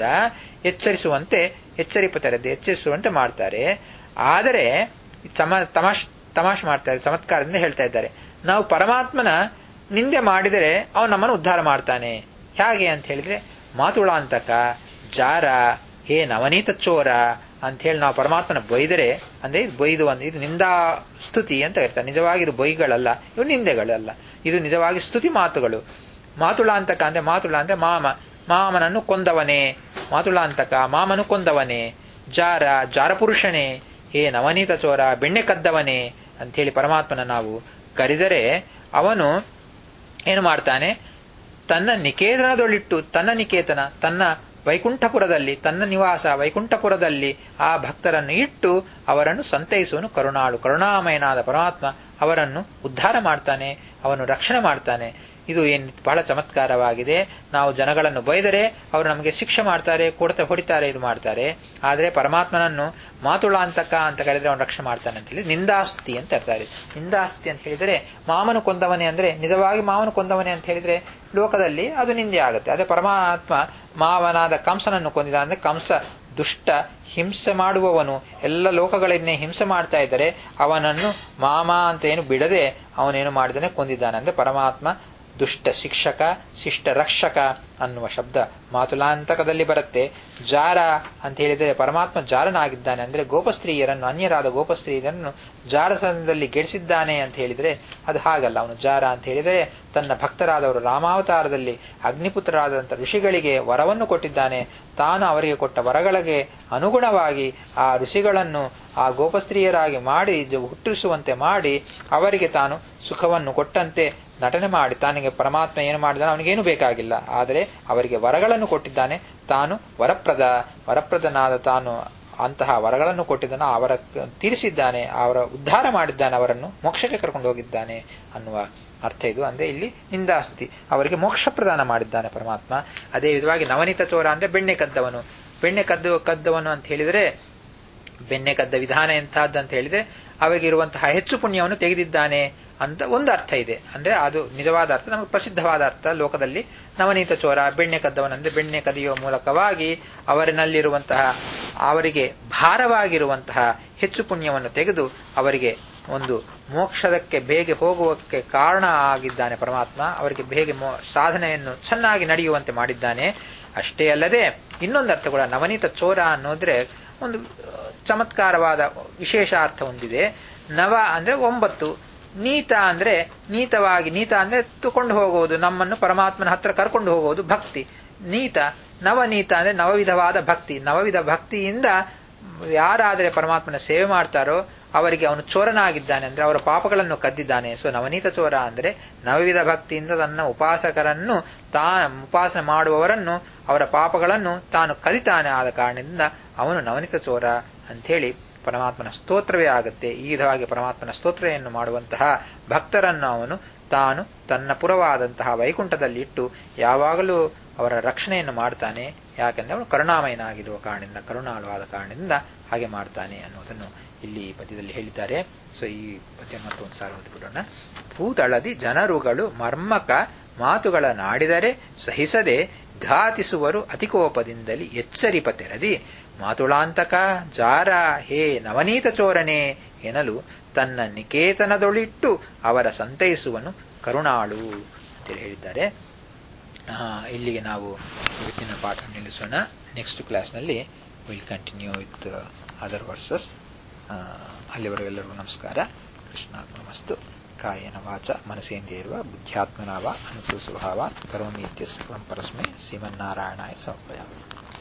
ಎಚ್ಚರಿಸುವಂತೆ ಮಾಡ್ತಾರೆ. ಆದರೆ ತಮಾಷೆ ಮಾಡ್ತಾರೆ, ಚಮತ್ಕಾರದಿಂದ ಹೇಳ್ತಾ ಇದ್ದಾರೆ. ನಾವು ಪರಮಾತ್ಮನ ನಿಂದೆ ಮಾಡಿದರೆ ಅವನು ನಮ್ಮನ್ನು ಉದ್ಧಾರ ಮಾಡ್ತಾನೆ. ಹೇಗೆ ಅಂತ ಹೇಳಿದ್ರೆ, ಮಾತುಳಾಂತಕ ಜಾರ ಹೇ ನವನೀತ ಚೋರ ಅಂತ ಹೇಳಿ ನಾವು ಪರಮಾತ್ಮನ ಬೈದರೆ, ಅಂದ್ರೆ ಬೈದು ಇದು ನಿಂದಾ ಸ್ತುತಿ ಅಂತ ಇರ್ತಾರೆ. ನಿಜವಾಗಿ ಇದು ಬೈಗಳಲ್ಲ, ಇವು ನಿಂದೆಗಳಲ್ಲ, ಇದು ನಿಜವಾಗಿ ಸ್ತುತಿ ಮಾತುಗಳು. ಮಾತುಳಾಂತಕ ಅಂದ್ರೆ, ಮಾತುಳ ಅಂದ್ರೆ ಮಾಮನನ್ನು ಕೊಂದವನೇ, ಮಾತುಳಾಂತಕ ಮಾಮನು ಕೊಂದವನೇ. ಜಾರ ಪುರುಷನೇ, ಹೇ ನವನೀತ ಚೋರ, ಬೆಣ್ಣೆ ಕದ್ದವನೇ ಅಂತ ಹೇಳಿ ಪರಮಾತ್ಮನ ನಾವು ಕರೆದರೆ, ಅವನು ಏನು ಮಾಡ್ತಾನೆ? ತನ್ನ ನಿಕೇತನದೊಳಿಟ್ಟು, ತನ್ನ ವೈಕುಂಠಪುರದಲ್ಲಿ, ತನ್ನ ನಿವಾಸ ವೈಕುಂಠಪುರದಲ್ಲಿ ಆ ಭಕ್ತರನ್ನು ಇಟ್ಟು ಅವರನ್ನು ಸಂತೈಸುವನು ಕರುಣಾಳು. ಕರುಣಾಮಯನಾದ ಪರಮಾತ್ಮ ಅವರನ್ನು ಉದ್ಧಾರ ಮಾಡ್ತಾನೆ, ಅವನು ರಕ್ಷಣೆ ಮಾಡ್ತಾನೆ. ಇದು ಬಹಳ ಚಮತ್ಕಾರವಾಗಿದೆ. ನಾವು ಜನಗಳನ್ನು ಬೈದರೆ ಅವರು ನಮಗೆ ಶಿಕ್ಷೆ ಮಾಡ್ತಾರೆ, ಹೊಡಿತಾರೆ, ಇದು ಮಾಡ್ತಾರೆ. ಆದರೆ ಪರಮಾತ್ಮನನ್ನು ಮಾತುಳಾಂತಕ ಅಂತ ಕರೆದ್ರೆ ಅವನು ರಕ್ಷಣೆ ಮಾಡ್ತಾನೆ ಅಂತ ಹೇಳಿ ನಿಂದಾಸ್ತಿ ಅಂತ ಇರ್ತಾರೆ. ನಿಂದಾಸ್ತಿ ಅಂತ ಹೇಳಿದರೆ, ಮಾಮನು ಕೊಂದವನೇ ಅಂದ್ರೆ ನಿಜವಾಗಿ ಮಾವನು ಕೊಂದವನೇ ಅಂತ ಹೇಳಿದ್ರೆ ಲೋಕದಲ್ಲಿ ಅದು ನಿಂದೆ ಆಗುತ್ತೆ. ಅದೇ ಪರಮಾತ್ಮ ಮಾವನಾದ ಕಂಸನನ್ನು ಕೊಂದಿದ ಅಂದ್ರೆ, ಕಂಸ ದುಷ್ಟ, ಹಿಂಸೆ ಮಾಡುವವನು, ಎಲ್ಲ ಲೋಕಗಳನ್ನೇ ಹಿಂಸೆ ಮಾಡ್ತಾ ಇದ್ದಾರೆ, ಅವನನ್ನು ಮಾಮ ಅಂತ ಏನು ಬಿಡದೆ ಅವನೇನು ಮಾಡಿದಾನೆ? ಕೊಂದಿದ್ದಾನೆ. ಅಂದ್ರೆ ಪರಮಾತ್ಮ ದುಷ್ಟ ಶಿಕ್ಷಕ, ಶಿಷ್ಟ ರಕ್ಷಕ ಅನ್ನುವ ಶಬ್ದ ಮಾತುಲಾಂತಕದಲ್ಲಿ ಬರುತ್ತೆ. ಜಾರ ಅಂತ ಹೇಳಿದರೆ ಪರಮಾತ್ಮ ಜಾರನಾಗಿದ್ದಾನೆ, ಅಂದ್ರೆ ಗೋಪಸ್ತ್ರೀಯರನ್ನು, ಅನ್ಯರಾದ ಗೋಪಸ್ತ್ರೀಯರನ್ನು ಜಾರಸನದಲ್ಲಿ ಗೆಡಿಸಿದ್ದಾನೆ ಅಂತ ಹೇಳಿದರೆ ಅದು ಹಾಗಲ್ಲ. ಅವನು ಜಾರ ಅಂತ ಹೇಳಿದರೆ ತನ್ನ ಭಕ್ತರಾದವರು ರಾಮಾವತಾರದಲ್ಲಿ ಅಗ್ನಿಪುತ್ರರಾದಂಥ ಋಷಿಗಳಿಗೆ ವರವನ್ನು ಕೊಟ್ಟಿದ್ದಾನೆ. ತಾನು ಅವರಿಗೆ ಕೊಟ್ಟ ವರಗಳಿಗೆ ಅನುಗುಣವಾಗಿ ಆ ಋಷಿಗಳನ್ನು ಆ ಗೋಪಸ್ತ್ರೀಯರಾಗಿ ಮಾಡಿ ಹುಟ್ಟಿಸುವಂತೆ ಮಾಡಿ ಅವರಿಗೆ ತಾನು ಸುಖವನ್ನು ಕೊಟ್ಟಂತೆ ನಟನೆ ಮಾಡಿ, ತಾನಿಗೆ ಪರಮಾತ್ಮ ಏನು ಮಾಡಿದಾನೆ ಅವನಿಗೇನು ಬೇಕಾಗಿಲ್ಲ, ಆದರೆ ಅವರಿಗೆ ವರಗಳನ್ನು ಕೊಟ್ಟಿದ್ದಾನೆ. ತಾನು ವರಪ್ರದನಾದ ತಾನು ಅಂತಹ ವರಗಳನ್ನು ಕೊಟ್ಟಿದ್ದಾನೆ, ಅವರ ತೀರಿಸಿದ್ದಾನೆ, ಅವರ ಉದ್ಧಾರ ಮಾಡಿದ್ದಾನೆ, ಅವರನ್ನು ಮೋಕ್ಷಕ್ಕೆ ಕರ್ಕೊಂಡು ಹೋಗಿದ್ದಾನೆ ಅನ್ನುವ ಅರ್ಥ ಇದು. ಅಂದ್ರೆ ಇಲ್ಲಿ ನಿಂದಾಸ್ತುತಿ, ಅವರಿಗೆ ಮೋಕ್ಷ ಪ್ರದಾನ ಮಾಡಿದ್ದಾನೆ ಪರಮಾತ್ಮ. ಅದೇ ವಿಧವಾಗಿ ನವನೀತ ಚೋರ ಅಂದ್ರೆ ಬೆಣ್ಣೆ ಕದ್ದವನು. ಬೆಣ್ಣೆ ಕದ್ದವನು ಅಂತ ಹೇಳಿದರೆ ಬೆಣ್ಣೆ ಕದ್ದ ವಿಧಾನ ಎಂತಹದ್ದು ಅಂತ ಹೇಳಿದ್ರೆ ಅವರಿಗಿರುವಂತಹ ಹೆಚ್ಚು ಪುಣ್ಯವನ್ನು ತೆಗೆದಿದ್ದಾನೆ ಅಂತ ಒಂದು ಅರ್ಥ ಇದೆ. ಅಂದ್ರೆ ಅದು ನಿಜವಾದ ಅರ್ಥ, ನಮಗೆ ಪ್ರಸಿದ್ಧವಾದ ಅರ್ಥ ಲೋಕದಲ್ಲಿ ನವನೀತ ಚೋರ, ಬೆಣ್ಣೆ ಕದ್ದವನಂದ್ರೆ ಬೆಣ್ಣೆ ಕದಿಯುವ ಮೂಲಕವಾಗಿ ಅವರಿನಲ್ಲಿರುವಂತಹ ಅವರಿಗೆ ಭಾರವಾಗಿರುವಂತಹ ಹೆಚ್ಚು ಪುಣ್ಯವನ್ನು ತೆಗೆದು ಅವರಿಗೆ ಒಂದು ಮೋಕ್ಷದಕ್ಕೆ ಬೇಗ ಹೋಗುವಕ್ಕೆ ಕಾರಣ ಆಗಿದ್ದಾನೆ ಪರಮಾತ್ಮ. ಅವರಿಗೆ ಬೇಗ ಸಾಧನೆಯನ್ನು ಚೆನ್ನಾಗಿ ನಡೆಯುವಂತೆ ಮಾಡಿದ್ದಾನೆ. ಅಷ್ಟೇ ಅಲ್ಲದೆ ಇನ್ನೊಂದು ಅರ್ಥ ಕೂಡ, ನವನೀತ ಚೋರ ಅನ್ನೋದ್ರೆ ಒಂದು ಚಮತ್ಕಾರವಾದ ವಿಶೇಷ ಅರ್ಥ ಹೊಂದಿದೆ. ನವ ಅಂದ್ರೆ 9, ನೀತ ಅಂದ್ರೆ ನೀತವಾಗಿ, ನೀತ ಅಂದ್ರೆ ತಕೊಂಡು ಹೋಗುವುದು, ನಮ್ಮನ್ನು ಪರಮಾತ್ಮನ ಹತ್ರ ಕರ್ಕೊಂಡು ಹೋಗುವುದು ಭಕ್ತಿ. ನೀತ ನವನೀತ ಅಂದ್ರೆ ನವವಿಧವಾದ ಭಕ್ತಿ. ನವವಿಧ ಭಕ್ತಿಯಿಂದ ಯಾರಾದರೆ ಪರಮಾತ್ಮನ ಸೇವೆ ಮಾಡ್ತಾರೋ ಅವರಿಗೆ ಅವನು ಚೋರನಾಗಿದ್ದಾನೆ, ಅಂದ್ರೆ ಅವರ ಪಾಪಗಳನ್ನು ಕದ್ದಿದ್ದಾನೆ. ಸೊ ನವನೀತ ಚೋರ ಅಂದ್ರೆ ನವವಿಧ ಭಕ್ತಿಯಿಂದ ತನ್ನ ಉಪಾಸಕರನ್ನು ಉಪಾಸನೆ ಮಾಡುವವರನ್ನು ಅವರ ಪಾಪಗಳನ್ನು ತಾನು ಕದಿತಾನೆ. ಆದ ಕಾರಣದಿಂದ ಅವನು ನವನೀತ ಚೋರ ಅಂಥೇಳಿ ಪರಮಾತ್ಮನ ಸ್ತೋತ್ರವೇ ಆಗುತ್ತೆ. ಈ ವಿಧವಾಗಿ ಪರಮಾತ್ಮನ ಸ್ತೋತ್ರೆಯನ್ನು ಮಾಡುವಂತಹ ಭಕ್ತರನ್ನು ಅವನು ತಾನು ತನ್ನ ಪುರವಾದಂತಹ ವೈಕುಂಠದಲ್ಲಿ ಇಟ್ಟು ಯಾವಾಗಲೂ ಅವರ ರಕ್ಷಣೆಯನ್ನು ಮಾಡ್ತಾನೆ. ಯಾಕೆಂದ್ರೆ ಅವನು ಕರುಣಾಮಯನಾಗಿರುವ ಕಾರಣದಿಂದ, ಕರುಣಾಳುವಾದ ಕಾರಣದಿಂದ ಹಾಗೆ ಮಾಡ್ತಾನೆ ಅನ್ನೋದನ್ನು ಇಲ್ಲಿ ಪದ್ಯದಲ್ಲಿ ಹೇಳಿದ್ದಾರೆ. ಸೊ ಈ ಪದ್ಯ ಮತ್ತೊಂದು ಸಾರಿ ಓದಿಬಿಡೋಣ. ಭೂತಳದಿ ಜನರುಗಳು ಮರ್ಮಕ ಮಾತುಗಳ ನಾಡಿದರೆ ಸಹಿಸದೆ ಘಾತಿಸುವರು ಅತಿಕೋಪದಿಂದಲಿ ಎಚ್ಚರಿಪ ತೆರದಿ ಮಾತುಳಾಂತಕ ಜಾರ ಹೇ ನವನೀತ ಚೋರನೆ ಎನ್ನಲು ತನ್ನ ನಿಕೇತನದೊಳಿಟ್ಟು ಅವರ ಸಂತೈಸುವನು ಕರುಣಾಳು ಅಂತೇಳಿ ಹೇಳಿದ್ದಾರೆ. ಇಲ್ಲಿಗೆ ನಾವು ಇವತ್ತಿನ ಪಾಠ ನಿಲ್ಲಿಸೋಣ. ನೆಕ್ಸ್ಟ್ ಕ್ಲಾಸ್ನಲ್ಲಿ will continue with other verses. ಅಲ್ಲಿವರೆಗೆಲ್ಲರಿಗೂ ನಮಸ್ಕಾರ. ಕೃಷ್ಣಾರ್ಪಣಮಸ್ತು. ಕಾಯೇನ ವಾಚ ಮನಸೇಂದ್ರಿಯ ಇರುವ ಬುದ್ಧ್ಯಾತ್ಮನಾವ ಅನುಸು ಸ್ವಭಾವಾತ್ ಕರೋಮಿ ಇತ್ಯಸ್ತು ಪರಸ್ಮೈ ಶ್ರೀಮನ್ನಾರಾಯಣಾಯ ಸಮರ್ಪಯಾಮಿ.